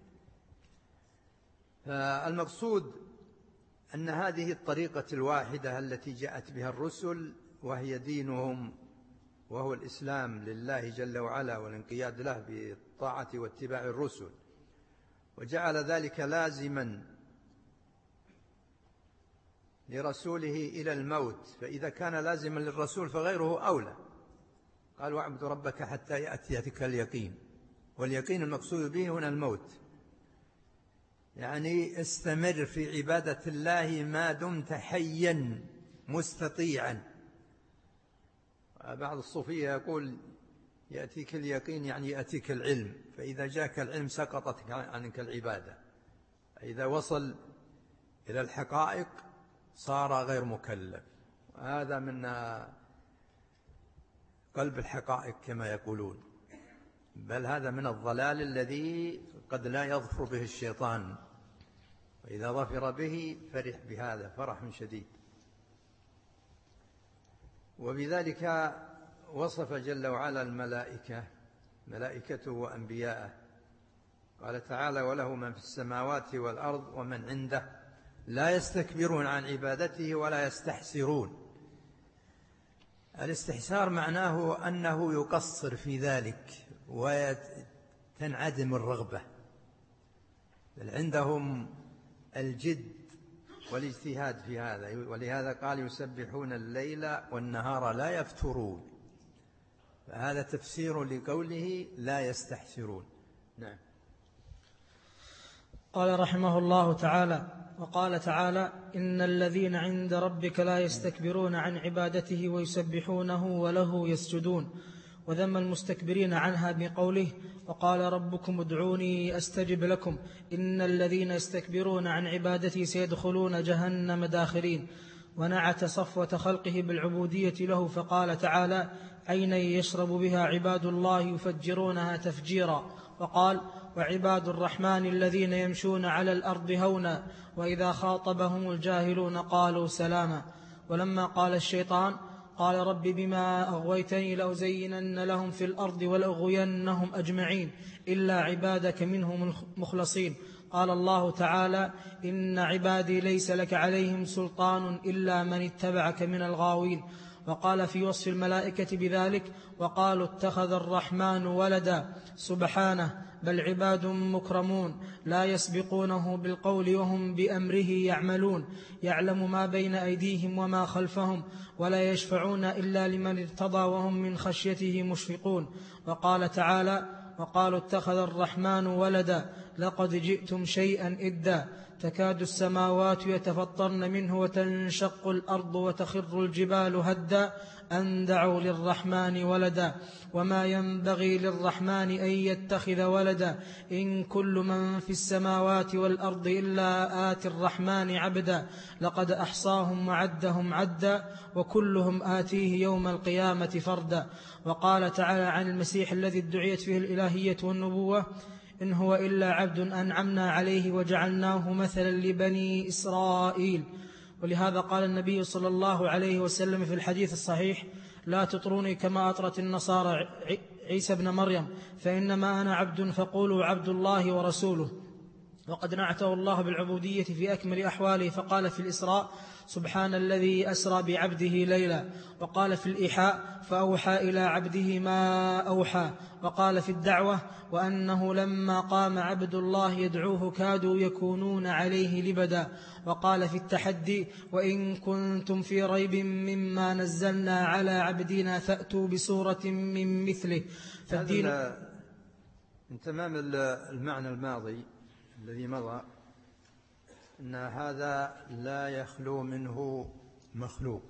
Speaker 2: فالمقصود أن هذه الطريقة الواحدة التي جاءت بها الرسل وهي دينهم وهو الإسلام لله جل وعلا والانقياد له بالطاعة واتباع الرسل، وجعل ذلك لازما لرسوله إلى الموت. فإذا كان لازما للرسول فغيره أولى. قال واعبد ربك حتى يأتيك اليقين، واليقين المقصود به هنا الموت، يعني استمر في عبادة الله ما دمت حيا مستطيعا. بعض الصوفية يقول يأتيك اليقين يعني يأتيك العلم، فإذا جاءك العلم سقطت عنك العبادة، إذا وصل إلى الحقائق صار غير مكلف. هذا من قلب الحقائق كما يقولون، بل هذا من الضلال الذي قد لا يظفر به الشيطان، وإذا ظفر به فرح بهذا فرح شديد. وبذلك وصف جل وعلا الملائكة ملائكته وأنبياءه. قال تعالى وله من في السماوات والأرض ومن عنده لا يستكبرون عن عبادته ولا يستحسرون. الاستحسار معناه أنه يقصر في ذلك وتنعدم الرغبة، بل عندهم الجد والاجتهاد في هذا. ولهذا قال يسبحون الليل والنهار لا يفترون، فهذا تفسير لقوله لا يستحسرون. نعم.
Speaker 1: قال رحمه الله تعالى وقال تعالى إن الذين عند ربك لا يستكبرون عن عبادته ويسبحونه وله يسجدون، وذم المستكبرين عنها بقوله وقال ربكم ادعوني أستجب لكم إن الذين يستكبرون عن عبادتي سيدخلون جهنم داخرين. ونعت صفوة خلقه بالعبودية له فقال تعالى عينا يشرب بها عباد الله يفجرونها تفجيرا. وقال وعباد الرحمن الذين يمشون على الأرض هونا وإذا خاطبهم الجاهلون قالوا سلاما. ولما قال الشيطان قال رب بما أغويتني لأزينن لهم في الأرض ولأغوينهم أجمعين إلا عبادك منهم المخلصين. قال الله تعالى إن عبادي ليس لك عليهم سلطان إلا من اتبعك من الغاوين. وقال في وصف الملائكة بذلك وقالوا اتخذ الرحمن ولدا سبحانه بل عباد مكرمون لا يسبقونه بالقول وهم بأمره يعملون يعلم ما بين أيديهم وما خلفهم ولا يشفعون إلا لمن ارتضى وهم من خشيته مشفقون. وقال تعالى وقالوا اتخذ الرحمن ولدا لقد جئتم شيئا إدا تكاد السماوات يتفطرن منه وتنشق الأرض وتخر الجبال هدا أن دعوا للرحمن ولدا وما ينبغي للرحمن أن يتخذ ولدا إن كل من في السماوات والأرض إلا آتي الرحمن عبدا لقد أحصاهم وعدهم عدا وكلهم آتيه يوم القيامة فردا. وقال تعالى عن المسيح الذي ادعيت فيه الإلهية والنبوة إن هو إلا عبد أنعمنا عليه وجعلناه مثلا لبني إسرائيل. ولهذا قال النبي صلى الله عليه وسلم في الحديث الصحيح لا تطروني كما أطرت النصارى عيسى ابن مريم فإنما أنا عبد فقولوا عبد الله ورسوله. وقد نعته الله بالعبودية في أكمل أحواله فقال في الإسراء سبحان الذي أسرى بعبده ليلا. وقال في الإيحاء فأوحى إلى عبده ما أوحى. وقال في الدعوة وأنه لما قام عبد الله يدعوه كادوا يكونون عليه لبدا. وقال في التحدي وإن كنتم في ريب مما نزلنا على عبدنا فأتوا بسورة من مثله.
Speaker 2: فالدين من تمام المعنى الماضي الذي مضى أن هذا لا يخلو منه مخلوق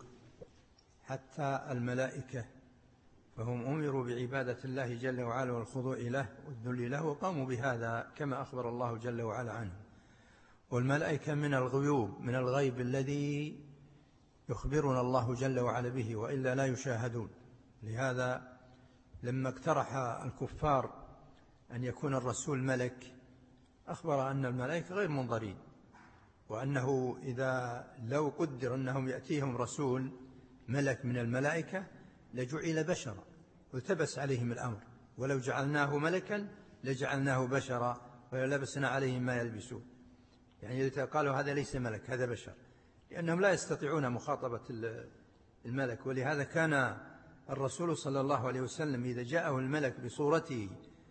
Speaker 2: حتى الملائكة فهم أمروا بعبادة الله جل وعلا والخضوع له والذل له وقاموا بهذا كما أخبر الله جل وعلا عنه. والملائكة من الغيوب من الغيب الذي يخبرنا الله جل وعلا به وإلا لا يشاهدون. لهذا لما اقترح الكفار أن يكون الرسول ملك أخبر أن الملائكة غير منظرين وأنه إذا لو قدر أنهم يأتيهم رسول ملك من الملائكة لجعل بشرا والتبس عليهم الأمر ولو جعلناه ملكا لجعلناه بشرا ولبسنا عليهم ما يلبسون. يعني إذا قالوا هذا ليس ملك هذا بشر لأنهم لا يستطيعون مخاطبة الملك. ولهذا كان الرسول صلى الله عليه وسلم إذا جاءه الملك بصورته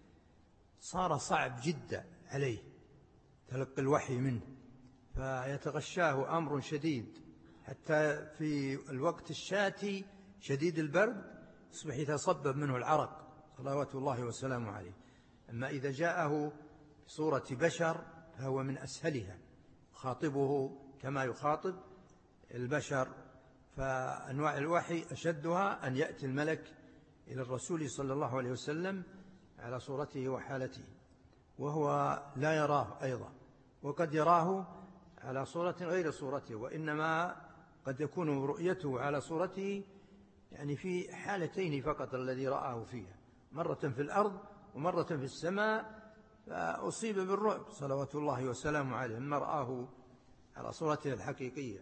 Speaker 2: صار صعب جدا عليه تلقي الوحي منه فيتغشاه أمر شديد حتى في الوقت الشاتي شديد البرد يصبح يتصبب منه العرق صلوات الله وسلامه عليه. أما إذا جاءه بصورة بشر فهو من أسهلها خاطبه كما يخاطب البشر. فأنواع الوحي أشدها أن يأتي الملك إلى الرسول صلى الله عليه وسلم على صورته وحالته وهو لا يراه أيضا وقد يراه على صورة غير صورته وإنما قد يكون رؤيته على صورته يعني في حالتين فقط الذي رآه فيها مرة في الأرض ومرة في السماء فأصيب بالرعب صلوات الله وسلامه عليه لما رآه على صورته الحقيقية.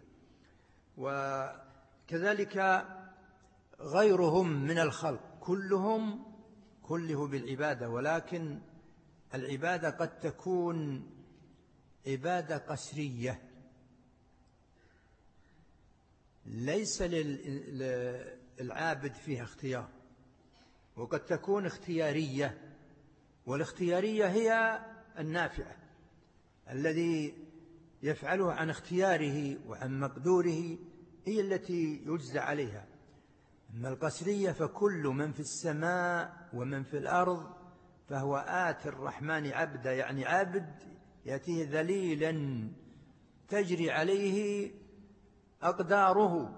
Speaker 2: وكذلك غيرهم من الخلق كلهم كله بالعبادة ولكن العبادة قد تكون عبادة قسرية ليس للعابد فيها اختيار وقد تكون اختيارية والاختيارية هي النافعة الذي يفعله عن اختياره وعن مقدوره هي التي يجزى عليها. أما القسرية فكل من في السماء ومن في الأرض فهو آتي الرحمن عبدا يعني عبد يأتيه ذليلا تجري عليه أقداره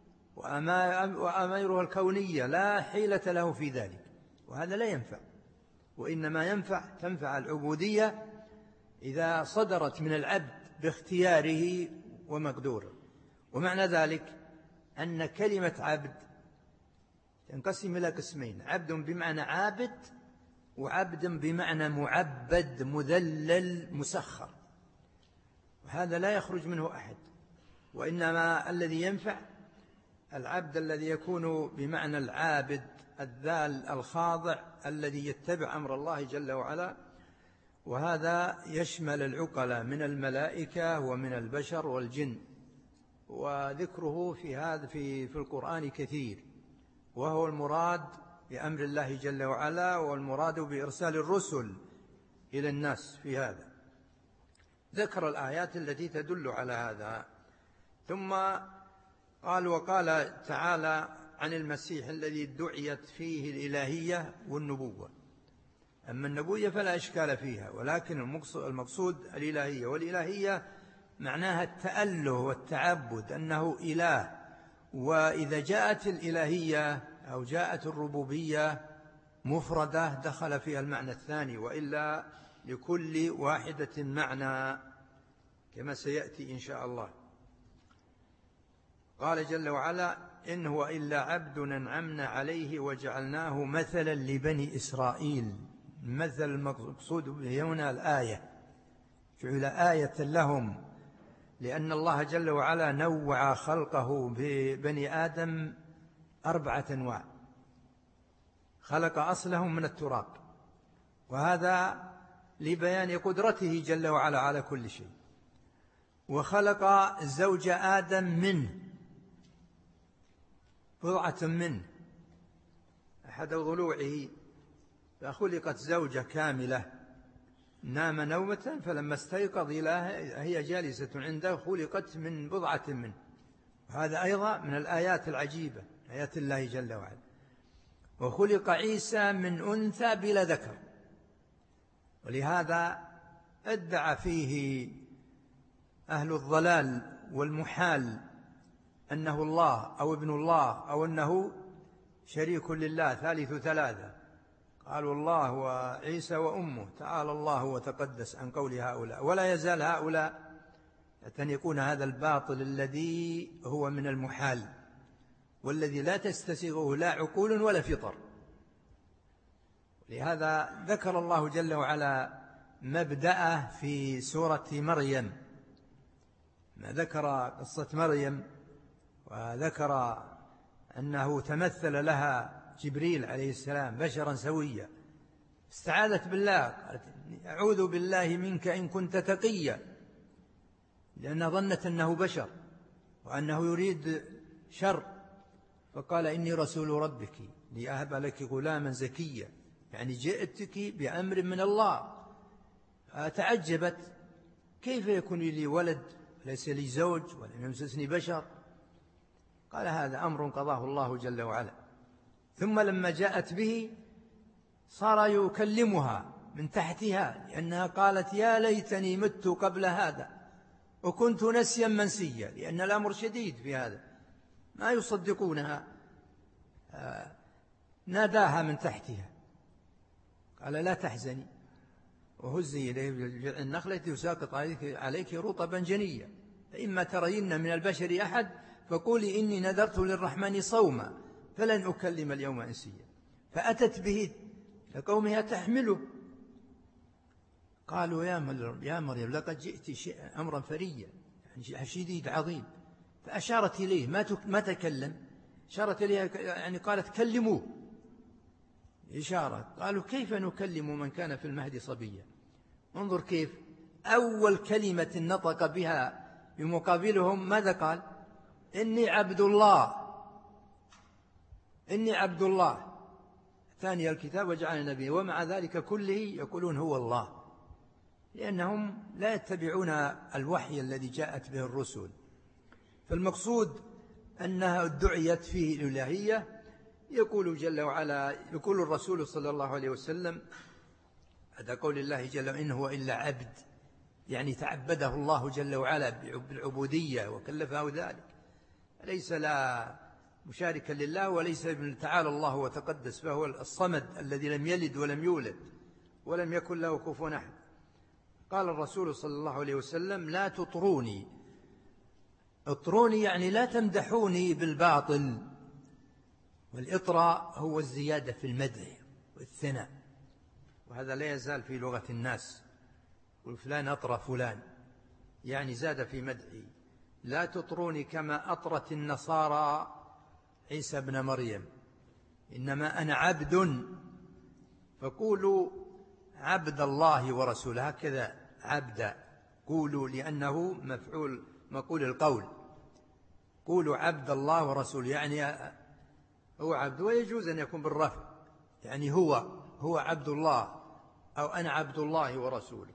Speaker 2: وأميره الكونية لا حيلة له في ذلك وهذا لا ينفع. وإنما ينفع تنفع العبودية إذا صدرت من العبد باختياره ومقدوره. ومعنى ذلك أن كلمة عبد تنقسم إلى قسمين عبد بمعنى عابد وعبد بمعنى معبد مذلل مسخر وهذا لا يخرج منه أحد. وإنما الذي ينفع العبد الذي يكون بمعنى العابد الذال الخاضع الذي يتبع أمر الله جل وعلا وهذا يشمل العقلاء من الملائكة ومن البشر والجن وذكره في هذا في في القرآن كثير وهو المراد بأمر الله جل وعلا والمراد بإرسال الرسل إلى الناس في هذا. ذكر الآيات التي تدل على هذا ثم قال وقال تعالى عن المسيح الذي دعيت فيه الإلهية والنبوة أما النبوية فلا إشكال فيها، ولكن المقصود الإلهية، والإلهية معناها التأله والتعبد، أنه إله. وإذا جاءت الإلهية أو جاءت الربوبية مفردة دخل فيها المعنى الثاني، وإلا لكل واحدة معنى كما سيأتي إن شاء الله. قال جل وعلا: إن هو إلا عبد أنعمنا عليه وجعلناه مثلا لبني إسرائيل. مثل المقصود به هنا الآية، جعل آية لهم، لأن الله جل وعلا نوع خلقه ببني آدم أربعة أنواع. خلق أصلهم من التراب، وهذا لبيان قدرته جل وعلا على كل شيء. وخلق زوج آدم منه، بضعة منه أحد ضلوعه، فخلقت زوجة كاملة، نام نومة فلما استيقظ هي جالسة عنده، خلقت من بضعة منه. هذا أيضا من الآيات العجيبة، آيات الله جل وعلا. وخلق عيسى من أنثى بلا ذكر، ولهذا ادعى فيه أهل الضلال والمحال أنه الله أو ابن الله أو أنه شريك لله ثالث ثلاثة. قالوا الله وعيسى وأمه، تعالى الله وتقدس عن قول هؤلاء. ولا يزال هؤلاء يعتنقون هذا الباطل الذي هو من المحال، والذي لا تستسيغه لا عقول ولا فطر. لهذا ذكر الله جل وعلا مبدأه في سورة مريم، ما ذكر قصة مريم، وذكر أنه تمثل لها جبريل عليه السلام بشرا سويا، استعاذت بالله، قالت: أعوذ بالله منك إن كنت تقيا، لأنها ظنت أنه بشر وأنه يريد شر، فقال: إني رسول ربك لأهب لك غلاما زكيا، يعني جئتك بأمر من الله. فتعجبت: كيف يكون لي ولد ليس لي زوج ولم يمسسني بشر؟ قال: هذا أمر قضاه الله جل وعلا. ثم لما جاءت به صار يكلمها من تحتها، لأنها قالت: يا ليتني مت قبل هذا وكنت نسيا منسيا، لأن الأمر شديد في هذا، ما يصدقونها. ناداها من تحتها قال: لا تحزني وهزي إليه بجذع النخلة تساقط عليك رطبا جنيا، فإما ترين من البشر أحد فقولي إني نذرت للرحمن صوما فلن أكلم اليوم إنسيا. فأتت به لقومها تحمله، قالوا: يا مريم لقد جئت شيئا أمرا فريا، يعني شديد عظيم. فأشارت إليه، ما تكلم، أشارت إليه يعني قالت: كلموه، إشارة. قالوا: كيف نكلم من كان في المهد صبيا؟ انظر كيف أول كلمة نطق بها بمقابلهم ماذا قال؟ إني عبد الله، إني عبد الله، ثاني الكتاب وجعلنا نبيا. ومع ذلك كله يقولون هو الله، لأنهم لا يتبعون الوحي الذي جاءت به الرسل. فالمقصود أنها دعيت فيه الإلهية. يقول جل وعلا، يقول الرسول صلى الله عليه وسلم هذا قول الله جل وعلا: إن هو إلا عبد، يعني تعبده الله جل وعلا بالعبودية وكلفه ذلك، ليس لا مشاركا لله، وليس ابن تعالى الله وتقدس، فهو الصمد الذي لم يلد ولم يولد ولم يكن له كفوا أحد. قال الرسول صلى الله عليه وسلم: لا تطروني. اطروني يعني لا تمدحوني بالباطل، والإطراء هو الزيادة في المدح والثناء، وهذا لا يزال في لغة الناس، وفلان أطرى فلان يعني زاد في مدحي. لا تطروني كما أطرت النصارى عيسى بن مريم، إنما أنا عبد، فقولوا عبد الله ورسوله، هكذا عبد قولوا، لأنه مفعول مقول القول، قولوا عبد الله ورسوله، يعني هو عبد، ويجوز أن يكون بالرفع، يعني هو هو عبد الله، أو أنا عبد الله ورسوله.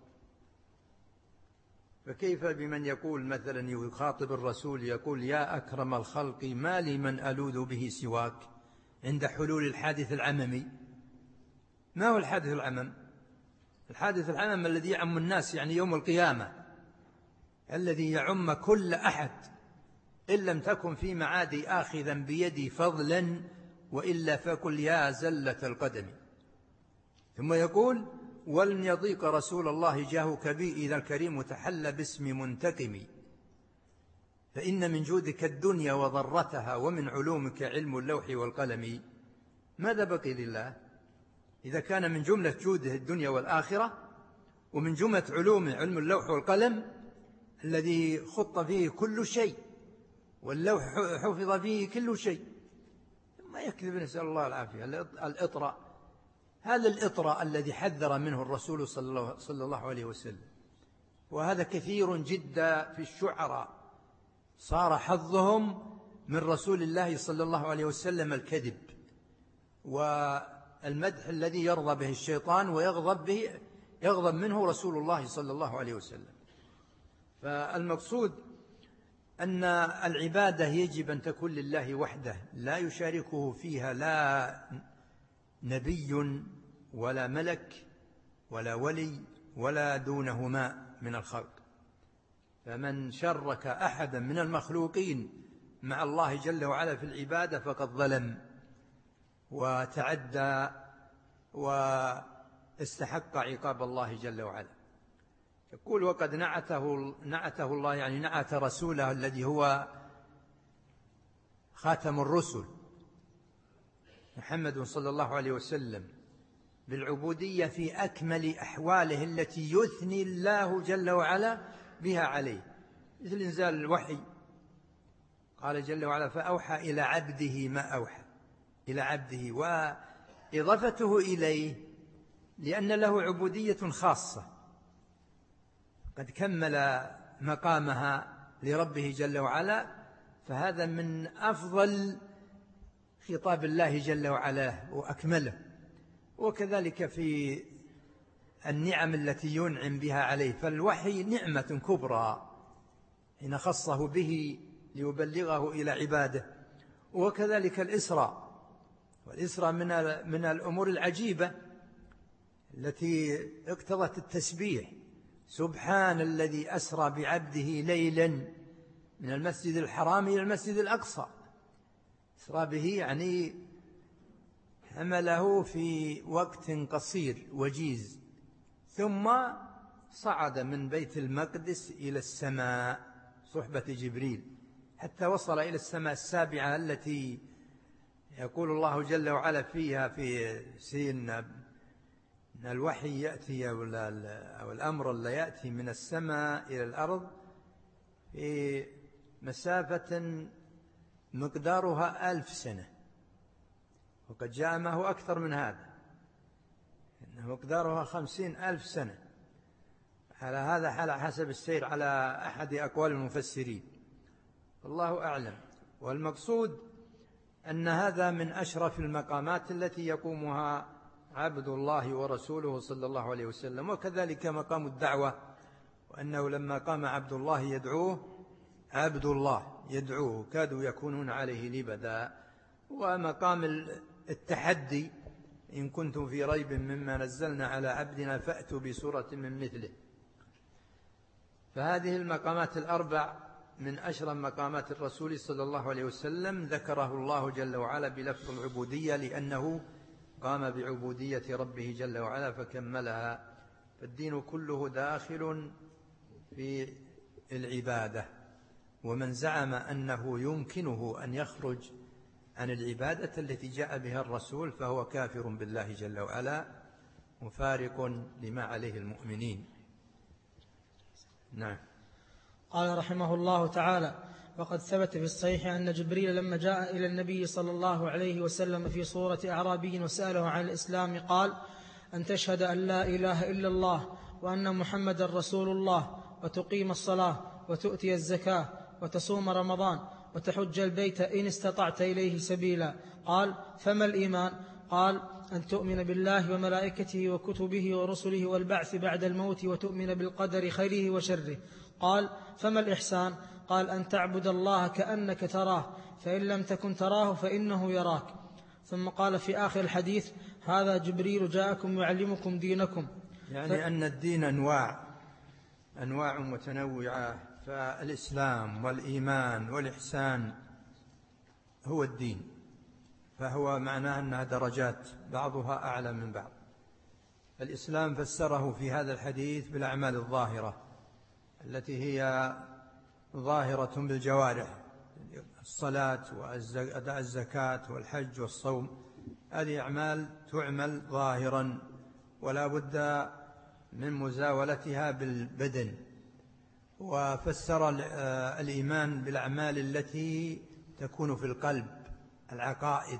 Speaker 2: فكيف بمن يقول مثلا يخاطب الرسول يقول: يا أكرم الخلق ما لي من ألوذ به سواك، عند حلول الحادث العممي، ما هو الحادث العمم؟ الحادث العمم الذي يعم الناس يعني يوم القيامة، الذي يعم كل أحد إن لم تكن في معادي آخذا بيدي فضلا وإلا فكل يا زلة القدم. ثم يقول ولن يضيق رسول الله جاهك بي إذا الكريم تحلى باسم منتقم، فإن من جودك الدنيا وضرتها ومن علومك علم اللوح والقلم. ماذا بقي لله إذا كان من جملة جوده الدنيا والآخرة، ومن جملة علومه علم اللوح والقلم الذي خط فيه كل شيء، واللوح حفظ فيه كل شيء. ما يكذب، نسأل الله العافية. الإطراء، هذا الإطراء الذي حذر منه الرسول صلى الله عليه وسلم، وهذا كثير جدا في الشعراء صار حظهم من رسول الله صلى الله عليه وسلم الكذب والمدح الذي يرضى به الشيطان ويغضب به يغضب منه رسول الله صلى الله عليه وسلم. فالمقصود أن العبادة يجب أن تكون لله وحده، لا يشاركه فيها لا نبي ولا ملك ولا ولي ولا دونهما من الخلق. فمن شرك أحدا من المخلوقين مع الله جل وعلا في العبادة فقد ظلم وتعدى واستحق عقاب الله جل وعلا. يقول وقد نعته, نعته الله، يعني نعت رسوله الذي هو خاتم الرسل محمد صلى الله عليه وسلم بالعبودية في أكمل أحواله التي يثني الله جل وعلا بها عليه، مثل إنزال الوحي. قال جل وعلا فأوحى إلى عبده ما أوحى، إلى عبده، وإضافته إليه لأن له عبودية خاصة قد كمل مقامها لربه جل وعلا، فهذا من أفضل خطاب الله جل وعلا وأكمله. وكذلك في النعم التي ينعم بها عليه، فالوحي نعمة كبرى حين خصه به ليبلغه إلى عباده. وكذلك الإسراء، والإسراء من من الأمور العجيبة التي اقتضت التسبيح. سبحان الذي أسرى بعبده ليلا من المسجد الحرام إلى المسجد الأقصى. أسرى به يعني حمله في وقت قصير وجيز، ثم صعد من بيت المقدس إلى السماء صحبة جبريل حتى وصل إلى السماء السابعة التي يقول الله جل وعلا فيها في سين أن الوحي يأتي أو الأمر لا يأتي من السماء إلى الأرض في مسافة مقدارها ألف سنة، وقد جاء ما هو أكثر من هذا، إنه مقدارها خمسين ألف سنة. على هذا على حسب السير على أحد أقوال المفسرين، الله أعلم. والمقصود أن هذا من أشرف المقامات التي يقومها عبد الله ورسوله صلى الله عليه وسلم. وكذلك مقام الدعوة، وأنه لما قام عبد الله يدعوه عبد الله يدعوه كادوا يكونون عليه لبدا. ومقام التحدي إن كنتم في ريب مما نزلنا على عبدنا فأتوا بسورة من مثله. فهذه المقامات الأربع من أشرف مقامات الرسول صلى الله عليه وسلم، ذكره الله جل وعلا بلفظ العبودية لأنه قام بعبودية ربه جل وعلا فكملها. فالدين كله داخل في العبادة، ومن زعم أنه يمكنه أن يخرج عن العبادة التي جاء بها الرسول فهو كافر بالله جل وعلا مفارق لما عليه المؤمنين. نعم.
Speaker 1: قال رحمه الله تعالى وقد ثبت في الصحيح أن جبريل لما جاء إلى النبي صلى الله عليه وسلم في صورة أعرابي وسأله عن الإسلام قال أن تشهد أن لا إله إلا الله وأن محمد رسول الله وتقيم الصلاة وتؤتي الزكاة وتصوم رمضان وتحج البيت إن استطعت إليه سبيلا. قال فما الإيمان؟ قال أن تؤمن بالله وملائكته وكتبه ورسله والبعث بعد الموت وتؤمن بالقدر خيره وشره. قال فما الإحسان؟ قال أن تعبد الله كأنك تراه فإن لم تكن تراه فإنه يراك. ثم قال في آخر الحديث هذا جبريل جاءكم يعلمكم دينكم.
Speaker 2: يعني ف... أن الدين أنواع أنواع متنوعة، فالإسلام والإيمان والإحسان هو الدين، فهو معناه أنها درجات بعضها أعلى من بعض. الإسلام فسره في هذا الحديث بالأعمال الظاهرة التي هي ظاهرة بالجوارح، الصلاة وأداء الزكاة والحج والصوم، هذه أعمال تعمل ظاهرا ولا بد من مزاولتها بالبدن. وفسر الإيمان بالأعمال التي تكون في القلب، العقائد،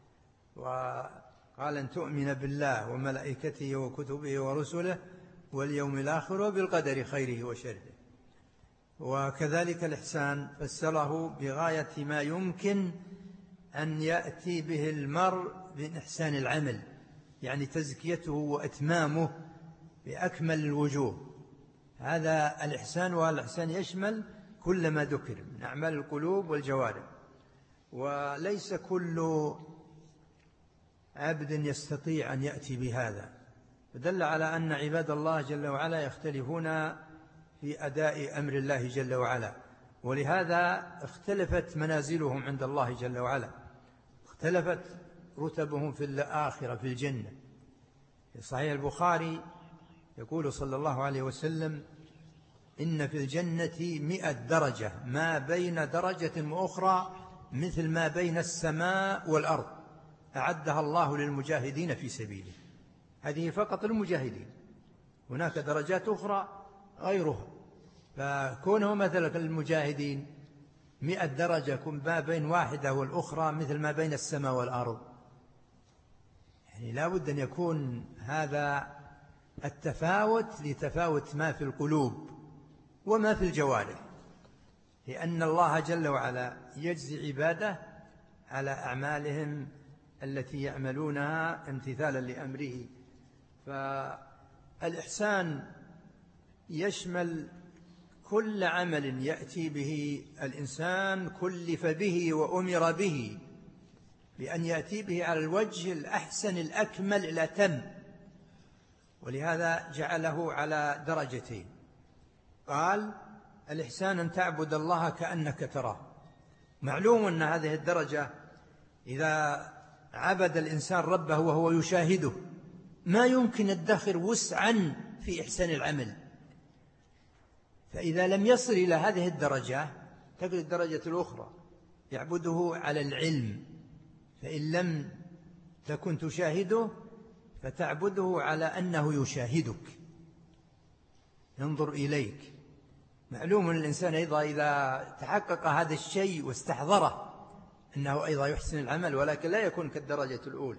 Speaker 2: وقال أن تؤمن بالله وملائكته وكتبه ورسله واليوم الآخر وبالقدر خيره وشره. وكذلك الإحسان فسره بغاية ما يمكن أن يأتي به المرء من إحسان العمل، يعني تزكيته وإتمامه بأكمل الوجوه، هذا الإحسان. والإحسان يشمل كل ما ذكر من أعمال القلوب والجوارح، وليس كل عبد يستطيع أن يأتي بهذا، فدل على أن عباد الله جل وعلا يختلفون في أداء أمر الله جل وعلا، ولهذا اختلفت منازلهم عند الله جل وعلا، اختلفت رتبهم في الآخرة في الجنة. في صحيح البخاري يقول صلى الله عليه وسلم: إن في الجنة مئة درجة، ما بين درجة وأخرى مثل ما بين السماء والأرض، أعدها الله للمجاهدين في سبيله. هذه فقط المجاهدين، هناك درجات أخرى غيرها، فكونه مثل المجاهدين مئة درجة يكون ما بين واحدة والأخرى مثل ما بين السماء والأرض، يعني لا بد أن يكون هذا التفاوت لتفاوت ما في القلوب وما في الجوارح، لأن الله جل وعلا يجزي عباده على أعمالهم التي يعملونها امتثالا لأمره. فالإحسان يشمل كل عمل يأتي به الإنسان كلف به وأمر به بأن يأتي به على الوجه الأحسن الأكمل الأتم، ولهذا جعله على درجتين. قال: الإحسان أن تعبد الله كأنك تراه. معلوم أن هذه الدرجة إذا عبد الإنسان ربه وهو يشاهده ما يمكن الدخر وسعا في إحسان العمل، فإذا لم يصل إلى هذه الدرجة تجد الدرجة الأخرى يعبده على العلم، فإن لم تكن تشاهده فتعبده على أنه يشاهدك، ينظر إليك. معلوم أن الإنسان أيضا إذا تحقق هذا الشيء واستحضره أنه أيضا يحسن العمل، ولكن لا يكون كالدرجة الأولى،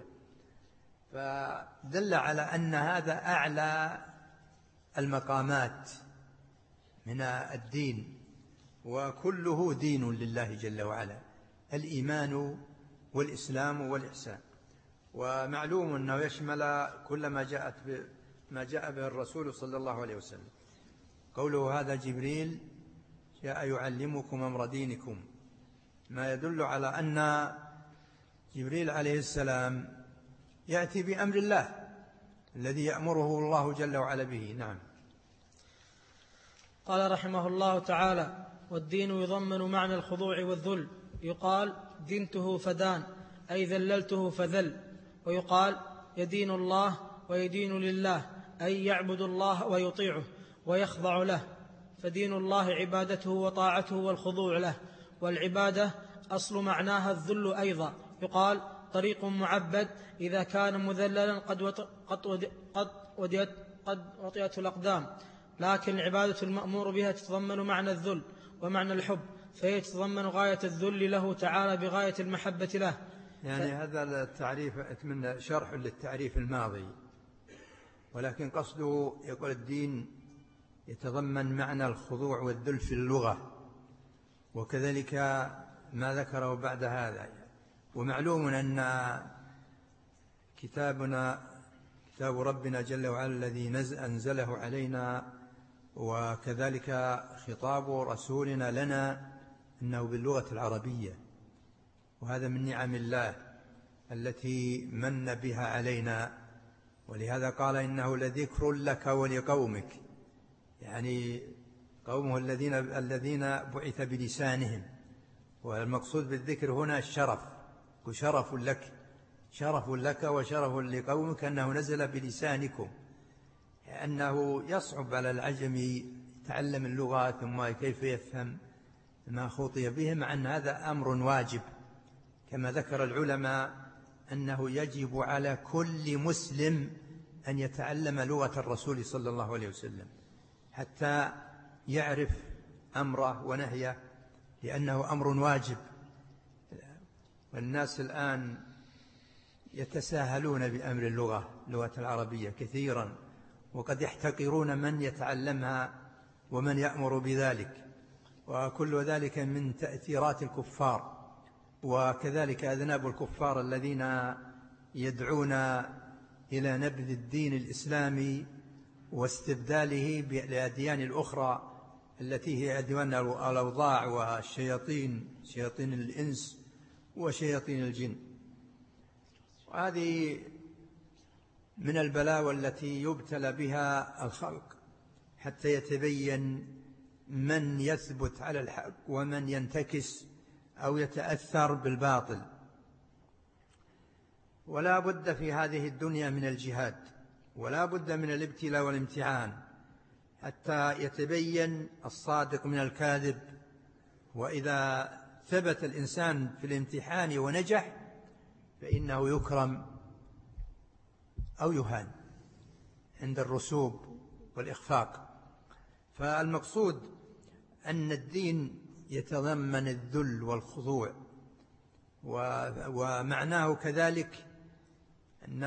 Speaker 2: فدل على أن هذا أعلى المقامات من الدين، وكله دين لله جل وعلا، الإيمان والإسلام والإحسان. ومعلوم أنه يشمل كل ما جاءت ما جاء به الرسول صلى الله عليه وسلم. قوله هذا جبريل جاء يعلمكم أمر دينكم، ما يدل على أن جبريل عليه السلام يأتي بأمر الله الذي يأمره الله جل وعلا به. نعم.
Speaker 1: قال رحمه الله تعالى: والدين يضمن معنى الخضوع والذل، يقال دنته فدان أي ذللته فذل، ويقال يدين الله ويدين لله أي يعبد الله ويطيعه ويخضع له، فدين الله عبادته وطاعته والخضوع له، والعبادة أصل معناها الذل أيضا، يقال طريق معبد إذا كان مذللا قد قد قد وديت قد وطئت الأقدام، لكن العبادة المأمور بها تتضمن معنى الذل ومعنى الحب، فهي تتضمن غاية الذل له تعالى بغاية المحبة له.
Speaker 2: يعني ف... هذا التعريف أتمنى شرح للتعريف الماضي، ولكن قصده يقول الدين يتضمن معنى الخضوع والذل في اللغة، وكذلك ما ذكره بعد هذا. ومعلوم أن كتابنا كتاب ربنا جل وعلا الذي أنزله علينا، وكذلك خطاب رسولنا لنا أنه باللغة العربية، وهذا من نعم الله، التي من بها علينا، ولهذا قال إنه لذكر لك ولقومك، يعني قومه الذين الذين بعث بلسانهم. والمقصود بالذكر هنا الشرف، وشرف لك، شرف لك وشرف لقومك أنه نزل بلسانكم، أنه يصعب على العجم يتعلم اللغة ثم كيف يفهم ما خطي به، مع أن هذا أمر واجب كما ذكر العلماء أنه يجب على كل مسلم أن يتعلم لغة الرسول صلى الله عليه وسلم حتى يعرف أمره ونهيه، لأنه أمر واجب. والناس الآن يتساهلون بأمر اللغة اللغة العربية كثيرا، وقد يحتقرون من يتعلمها ومن يأمر بذلك، وكل ذلك من تأثيرات الكفار، وكذلك أذناب الكفار الذين يدعون إلى نبذ الدين الإسلامي واستبداله بالأديان الأخرى التي هي أديان الأوضاع والشياطين، شياطين الإنس وشياطين الجن. وهذه من البلاوى التي يبتلى بها الخلق حتى يتبين من يثبت على الحق ومن ينتكس أو يتأثر بالباطل. ولا بد في هذه الدنيا من الجهاد، ولا بد من الابتلاء والامتحان حتى يتبين الصادق من الكاذب. وإذا ثبت الإنسان في الامتحان ونجح فإنه يكرم أو يهان عند الرسوب والإخفاق. فالمقصود أن الدين يتضمن الذل والخضوع، ومعناه كذلك أن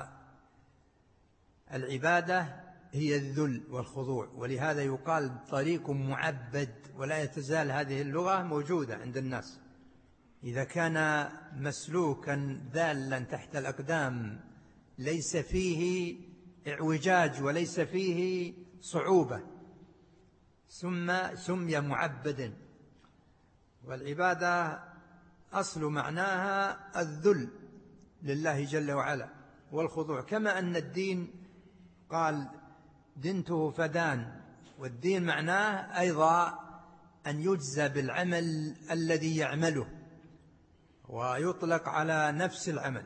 Speaker 2: العبادة هي الذل والخضوع، ولهذا يقال طريق معبد. ولا يتزال هذه اللغة موجودة عند الناس، إذا كان مسلوكا ذالا تحت الأقدام ليس فيه اعوجاج وليس فيه صعوبة ثم سمي معبدا. والعبادة أصل معناها الذل لله جل وعلا والخضوع، كما أن الدين قال دنته فدان، والدين معناه أيضا أن يجزى بالعمل الذي يعمله ويطلق على نفس العمل.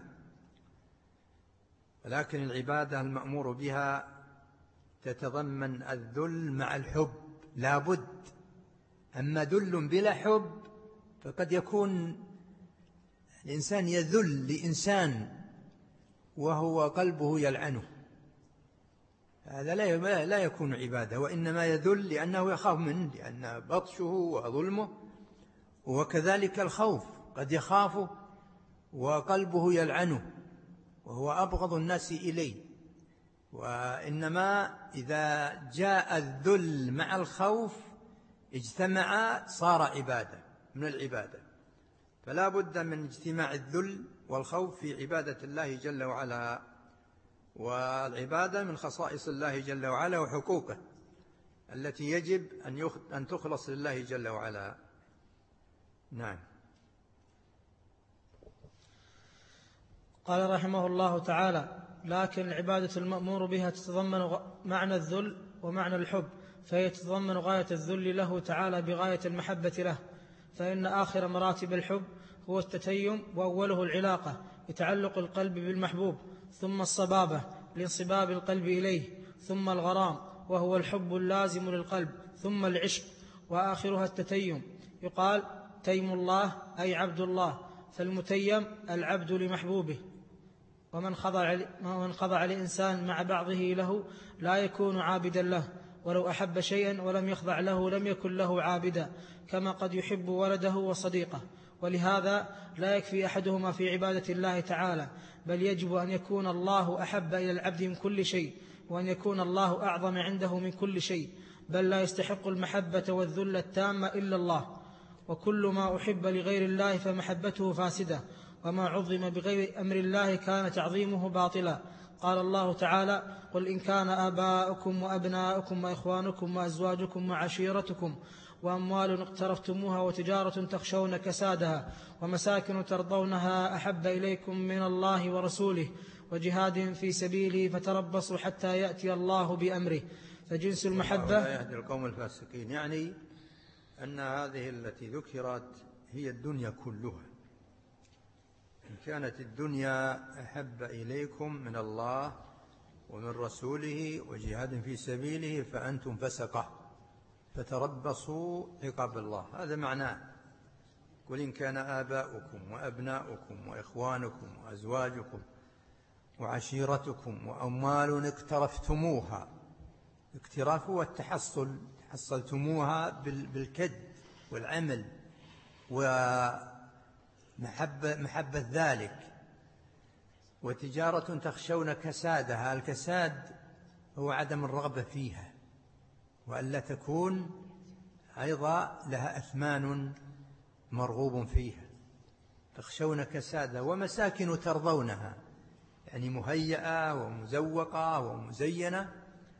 Speaker 2: ولكن العبادة المأمور بها تتضمن الذل مع الحب لا بد. أما ذل بلا حب فقد يكون الإنسان يذل لإنسان وهو قلبه يلعنه، هذا لا لا يكون عبادة، وإنما يذل لأنه يخاف منه، لأن بطشه وظلمه. وكذلك الخوف قد يخافه وقلبه يلعنه وهو أبغض الناس إليه. وإنما إذا جاء الذل مع الخوف اجتمع صار عبادة من العبادة. فلا بد من اجتماع الذل والخوف في عبادة الله جل وعلا. والعبادة من خصائص الله جل وعلا وحقوقه التي يجب أن تخلص لله جل وعلا. نعم.
Speaker 1: قال رحمه الله تعالى: لكن العبادة المأمور بها تتضمن معنى الذل ومعنى الحب، فهي تتضمن غاية الذل له تعالى بغاية المحبة له، فإن آخر مراتب الحب هو التتيم، وأوله العلاقة لتعلق القلب بالمحبوب، ثم الصبابة لانصباب القلب إليه، ثم الغرام وهو الحب اللازم للقلب، ثم العشق، وآخرها التتيم. يقال تيم الله أي عبد الله، فالمتيم العبد لمحبوبه. ومن خضع, ومن خضع لإنسان مع بعضه له لا يكون عابدا له، ولو أحب شيئا ولم يخضع له لم يكن له عابدا، كما قد يحب ولده وصديقه. ولهذا لا يكفي أحدهما في عبادة الله تعالى، بل يجب أن يكون الله أحب إلى العبد من كل شيء، وأن يكون الله أعظم عنده من كل شيء، بل لا يستحق المحبة والذل التامة إلا الله. وكل ما أحب لغير الله فمحبته فاسدة، وما عظم بغير أمر الله كان تعظيمه باطلا. قال الله تعالى: قل إن كان آباؤكم وأبناؤكم وإخوانكم وأزواجكم وعشيرتكم وأموال اقترفتموها وتجارة تخشون كسادها ومساكن ترضونها أحب إليكم من الله ورسوله وجهاد في سبيله فتربصوا حتى يأتي الله بأمره. فجنس المحبة
Speaker 2: لا يهدي القوم الفاسقين، يعني أن هذه التي ذكرت هي الدنيا كلها. إن كانت الدنيا أحب إليكم من الله ومن رسوله وجهاد في سبيله فأنتم فسقة فتربصوا عقاب الله. هذا معناه: قل إن كان آباؤكم وأبناؤكم وإخوانكم وأزواجكم وعشيرتكم وأموال اقترفتموها. اقتراف هو التحصل، حصلتموها بالكد والعمل ومحبة محبة ذلك. وتجارة تخشون كسادها. الكساد هو عدم الرغبة فيها وألا تكون أيضا لها أثمان مرغوب فيها. تخشون كسادها. ومساكن ترضونها، يعني مهيئة ومزوقة ومزينة.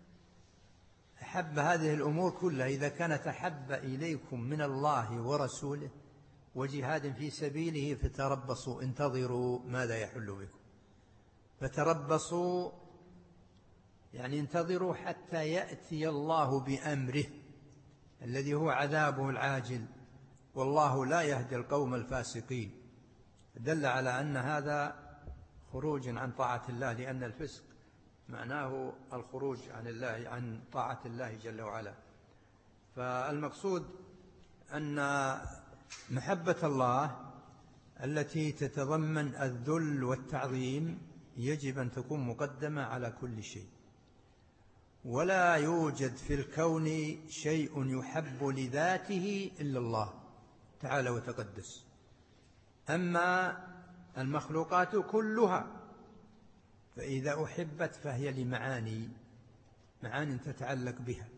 Speaker 2: أحب هذه الأمور كلها إذا كانت أحب إليكم من الله ورسوله وجهاد في سبيله فتربصوا، انتظروا ماذا يحل بكم. فتربصوا يعني انتظروا حتى يأتي الله بأمره الذي هو عذابه العاجل، والله لا يهدي القوم الفاسقين. دل على أن هذا خروج عن طاعة الله، لأن الفسق معناه الخروج عن الله عن طاعة الله جل وعلا. فالمقصود أن محبة الله التي تتضمن الذل والتعظيم يجب أن تكون مقدمة على كل شيء، ولا يوجد في الكون شيء يحب لذاته إلا الله تعالى وتقدس. أما المخلوقات كلها فإذا أحبت فهي لمعاني معاني تتعلق بها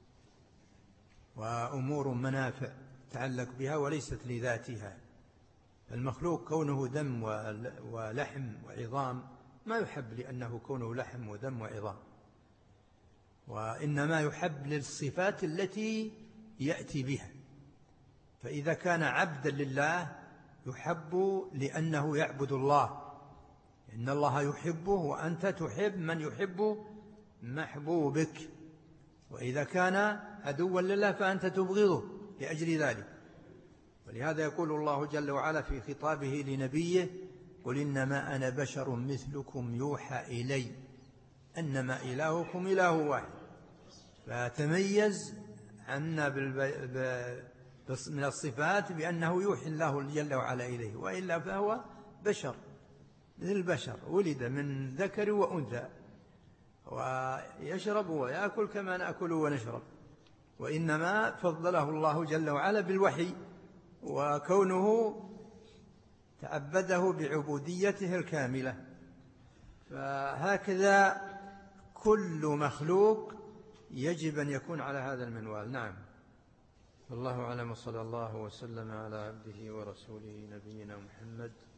Speaker 2: وأمور منافع تتعلق بها وليست لذاتها. المخلوق كونه دم ولحم وعظام ما يحب لأنه كونه لحم ودم وعظام، وإنما يحب للصفات التي يأتي بها. فإذا كان عبدا لله يحب لأنه يعبد الله، إن الله يحبه وأنت تحب من يحب محبوبك. وإذا كان عدوا لله فأنت تبغضه لأجل ذلك. ولهذا يقول الله جل وعلا في خطابه لنبيه: قل إنما أنا بشر مثلكم يوحى إلي أنما إلهكم إله واحد. فتميز عنا من الصفات بأنه يوحي الله جل وعلا إليه، وإلا فهو بشر مثل البشر، ولد من ذكر وأنثى ويشرب ويأكل كما نأكل ونشرب. وإنما فضله الله جل وعلا بالوحي، وكونه تعبده بعبوديته الكاملة. فهكذا كل مخلوق يجب أن يكون على هذا المنوال. نعم. والله أعلم، وصلى الله وسلم على عبده ورسوله نبينا محمد.